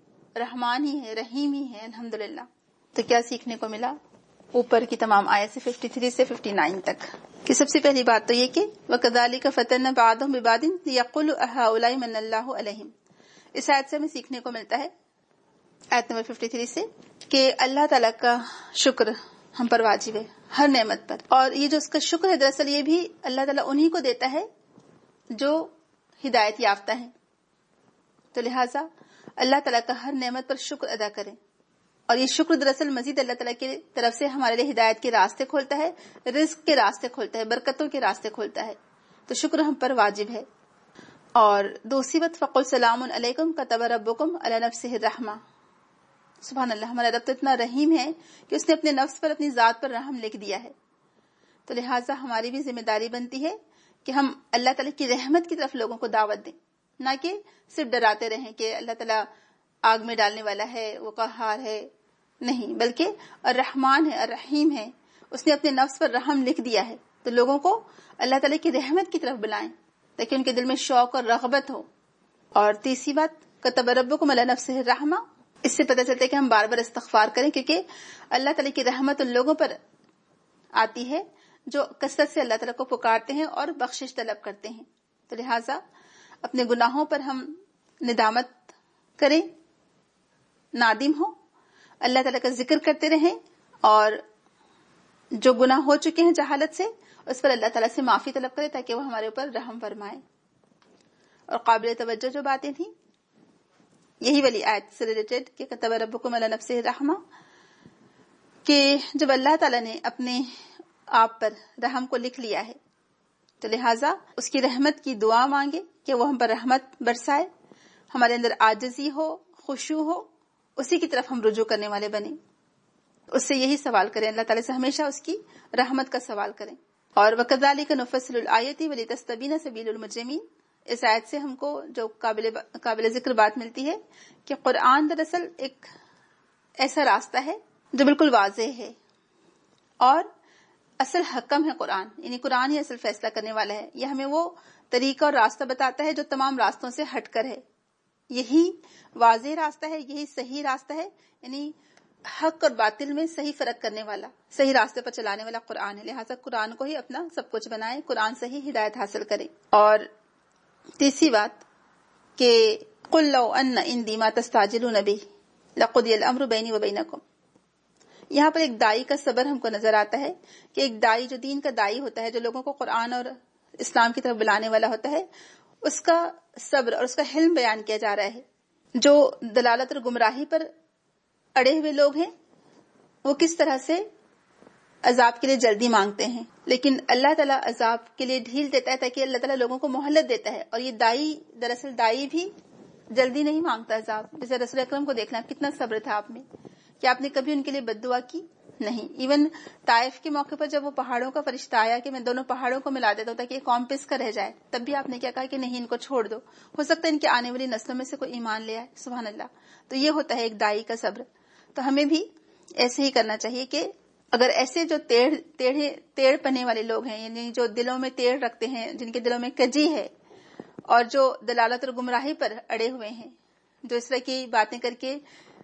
رحمان ہی ہے، رحیم ہی ہے۔ الحمدللہ۔ تو کیا سیکھنے کو ملا اوپر کی تمام آیت سے 53 سے 59 تک؟ کہ سب سے پہلی بات تو یہ کہ وَكَذَلِكَ فَتَنَّا بَعْضَهُم بِبَعْضٍ لِيَقُولُوا أَهَٰؤُلَاءِ مَنَّ اللَّهُ عَلَيْهِمْ۔ اس آیت سے ہمیں سیکھنے کو ملتا ہے، آیت نمبر 53 سے، کہ اللہ تعالیٰ کا شکر ہم پر واجب ہے ہر نعمت پر، اور یہ جو اس کا شکر ہے دراصل یہ بھی اللہ تعالیٰ انہی کو دیتا ہے جو ہدایت یافتہ ہیں، تو لہٰذا اللہ تعالیٰ کا ہر نعمت پر شکر ادا کریں، اور یہ شکر دراصل مزید اللہ تعالیٰ کی طرف سے ہمارے لیے ہدایت کے راستے کھولتا ہے، رزق کے راستے کھولتا ہے، برکتوں کے راستے کھولتا ہے، تو شکر ہم پر واجب ہے۔ اور دوسری بات فقل سلام علیکم کتب ربکم علی نفسہ الرحمہ. سبحان اللہ، ہمارا رب تو اتنا رحیم ہے کہ اس نے اپنے نفس پر، اپنی ذات پر رحم لکھ دیا ہے. تو لہٰذا ہماری بھی ذمہ داری بنتی ہے کہ ہم اللہ تعالیٰ کی رحمت کی طرف لوگوں کو دعوت دیں، نہ کہ صرف ڈراتے رہیں کہ اللہ تعالیٰ آگ میں ڈالنے والا ہے، وہ قہار ہے. نہیں، بلکہ الرحمن ہے، الرحیم ہے، اس نے اپنے نفس پر رحم لکھ دیا ہے. تو لوگوں کو اللہ تعالیٰ کی رحمت کی طرف بلائیں تاکہ ان کے دل میں شوق اور رغبت ہو. اور تیسری بات کتب ربکم علی نفسہ الرحمہ، اس سے پتہ چلتا ہے کہ ہم بار بار استغفار کریں، کیونکہ اللہ تعالیٰ کی رحمت ان لوگوں پر آتی ہے جو کثرت سے اللہ تعالیٰ کو پکارتے ہیں اور بخشش طلب کرتے ہیں. تو لہٰذا اپنے گناہوں پر ہم ندامت کریں، نادم ہوں، اللہ تعالیٰ کا ذکر کرتے رہیں، اور جو گناہ ہو چکے ہیں جہالت سے اس پر اللہ تعالیٰ سے معافی طلب کریں تاکہ وہ ہمارے اوپر رحم فرمائے. اور قابل توجہ جو باتیں تھیں یہی والی آیت سے ریلیٹڈ کہ کتب ربکم علی نفسہ الرحمہ، کہ جب اللہ تعالیٰ نے اپنے آپ پر رحم کو لکھ لیا ہے تو لہٰذا اس کی رحمت کی دعا مانگے کہ وہ ہم پر رحمت برسائے، ہمارے اندر عاجزی ہو، خشوع ہو، اسی کی طرف ہم رجوع کرنے والے بنیں. اس سے یہی سوال کریں، اللہ تعالیٰ سے ہمیشہ اس کی رحمت کا سوال کریں. اور وَكَذَلِكَ نُفَصِّلُ الْآيَاتِ وَلِتَسْتَبِينَ سَبِيلُ الْمُجْرِمِينَ، اس آیت سے ہم کو جو قابل ذکر بات ملتی ہے کہ قرآن دراصل ایک ایسا راستہ ہے جو بالکل واضح ہے اور اصل حکم ہے. قرآن یعنی قرآن ہی اصل فیصلہ کرنے والا ہے. یہ ہمیں وہ طریقہ اور راستہ بتاتا ہے جو تمام راستوں سے ہٹ کر ہے. یہی واضح راستہ ہے، یہی صحیح راستہ ہے، یعنی حق اور باطل میں صحیح فرق کرنے والا، صحیح راستے پر چلانے والا قرآن ہے. لہٰذا قرآن کو ہی اپنا سب کچھ بنائے، قرآن سے ہی ہدایت حاصل کرے. اور تیسری بات کہ قل لو ان عندی ما تستعجلون به لقضی الامر بینی وبینکم. یہاں پر ایک دائی کا صبر ہم کو نظر آتا ہے کہ ایک دائی جو دین کا دائی ہوتا ہے، جو لوگوں کو قرآن اور اسلام کی طرف بلانے والا ہوتا ہے، اس کا صبر اور اس کا حلم بیان کیا جا رہا ہے. جو دلالت اور گمراہی پر اڑے ہوئے لوگ ہیں وہ کس طرح سے عذاب کے لیے جلدی مانگتے ہیں، لیکن اللہ تعالیٰ عذاب کے لیے ڈھیل دیتا ہے تاکہ اللہ تعالیٰ لوگوں کو مہلت دیتا ہے. اور یہ دائی دراصل دائی بھی جلدی نہیں مانگتا عذاب. جیسے رسول اکرم کو دیکھنا، کتنا صبر تھا آپ میں کہ آپ نے کبھی ان کے لیے بد دعا کی نہیں. ایون طائف کے موقع پر جب وہ پہاڑوں کا فرشتہ آیا کہ میں دونوں پہاڑوں کو ملا دیتا ہوں تاکہ یہ قوم پس کر رہ جائے، تب بھی آپ نے کیا کہا کہ نہیں، ان کو چھوڑ دو، ہو سکتا ہے ان کے آنے والی نسلوں میں سے کوئی ایمان لے آئے. سبحان اللہ. تو یہ ہوتا ہے ایک دائی کا صبر. تو ہمیں بھی ایسے ہی کرنا چاہیے کہ اگر ایسے جو ٹیڑھ پنے والے لوگ ہیں، یعنی جو دلوں میں ٹیڑھ رکھتے ہیں، جن کے دلوں میں کجی ہے اور جو دلالت اور گمراہی پر اڑے ہوئے ہیں، جو اس طرح کی باتیں کر کے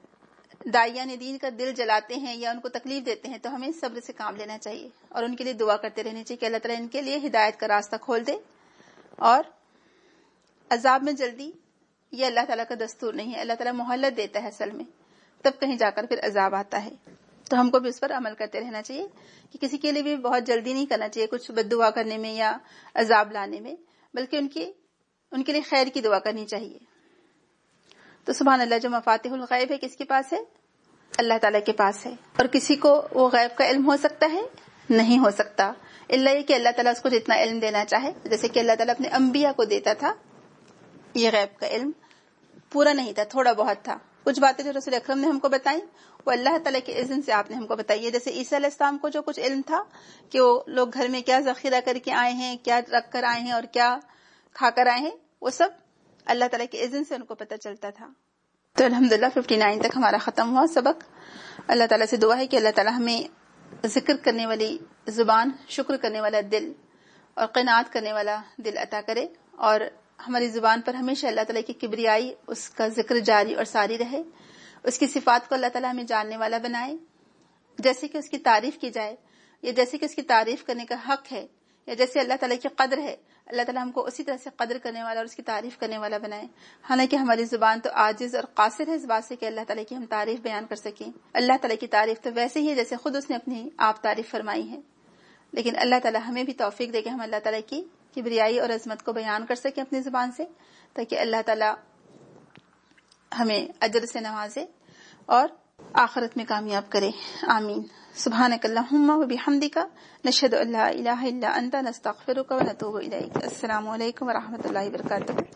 داعیان دین کا دل جلاتے ہیں یا ان کو تکلیف دیتے ہیں، تو ہمیں صبر سے کام لینا چاہیے اور ان کے لیے دعا کرتے رہنی چاہیے کہ اللہ تعالیٰ ان کے لیے ہدایت کا راستہ کھول دے. اور عذاب میں جلدی یہ اللہ تعالیٰ کا دستور نہیں ہے. اللہ تعالیٰ مہلت دیتا ہے اصل میں، تب کہیں جا کر پھر عذاب آتا ہے. تو ہم کو بھی اس پر عمل کرتے رہنا چاہیے کہ کسی کے لیے بھی بہت جلدی نہیں کرنا چاہیے کچھ بد دعا کرنے میں یا عذاب لانے میں، بلکہ ان کے لیے خیر کی دعا کرنی چاہیے. تو سبحان اللہ، جو مفاتیح الغیب ہے کس کے پاس ہے؟ اللہ تعالیٰ کے پاس ہے. اور کسی کو وہ غیب کا علم ہو سکتا ہے؟ نہیں ہو سکتا، الا یہ کہ اللہ تعالیٰ اس کو جتنا علم دینا چاہے. جیسے کہ اللہ تعالیٰ اپنے انبیاء کو دیتا تھا، یہ غیب کا علم پورا نہیں تھا، تھوڑا بہت تھا. کچھ باتیں جو رسول اکرم نے ہم کو بتائی وہ اللہ تعالیٰ کے اذن سے آپ نے ہم کو بتائی ہے. جیسے عیسیٰ علیہ السلام کو جو کچھ علم تھا کہ وہ لوگ گھر میں کیا ذخیرہ کر کے آئے ہیں، کیا رکھ کر آئے ہیں اور کیا کھا کر آئے ہیں، وہ سب اللہ تعالیٰ کے اذن سے ان کو پتہ چلتا تھا. تو الحمدللہ 59 تک ہمارا ختم ہوا سبق. اللہ تعالیٰ سے دعا ہے کہ اللہ تعالیٰ ہمیں ذکر کرنے والی زبان، شکر کرنے والا دل اور قناعت کرنے والا دل عطا کرے، اور ہماری زبان پر ہمیشہ اللہ تعالیٰ کی کبریائی، اس کا ذکر جاری اور ساری رہے. اس کی صفات کو اللہ تعالیٰ ہمیں جاننے والا بنائے، جیسے کہ اس کی تعریف کی جائے یا جیسے کہ اس کی تعریف کرنے کا حق ہے یا جیسے اللہ تعالیٰ کی قدر ہے، اللہ تعالیٰ ہم کو اسی طرح سے قدر کرنے والا اور اس کی تعریف کرنے والا بنائے. حالانکہ ہماری زبان تو عاجز اور قاصر ہے اس بات سے کہ اللہ تعالیٰ کی ہم تعریف بیان کر سکیں. اللہ تعالیٰ کی تعریف تو ویسے ہی ہے جیسے خود اس نے اپنی آپ تعریف فرمائی ہے، لیکن اللہ تعالیٰ ہمیں بھی توفیق دے کہ ہم اللہ تعالیٰ کی کبریائی اور عظمت کو بیان کر سکیں اپنی زبان سے، تاکہ اللہ تعالیٰ ہمیں اجر سے نوازے اور آخرت میں کامیاب کرے. آمین. سبحانک اللہم و بحمدک، نشہد ان لا الہ الا انت، نستغفرک و نتوب الیک. السلام علیکم و رحمۃ اللہ وبرکاتہ.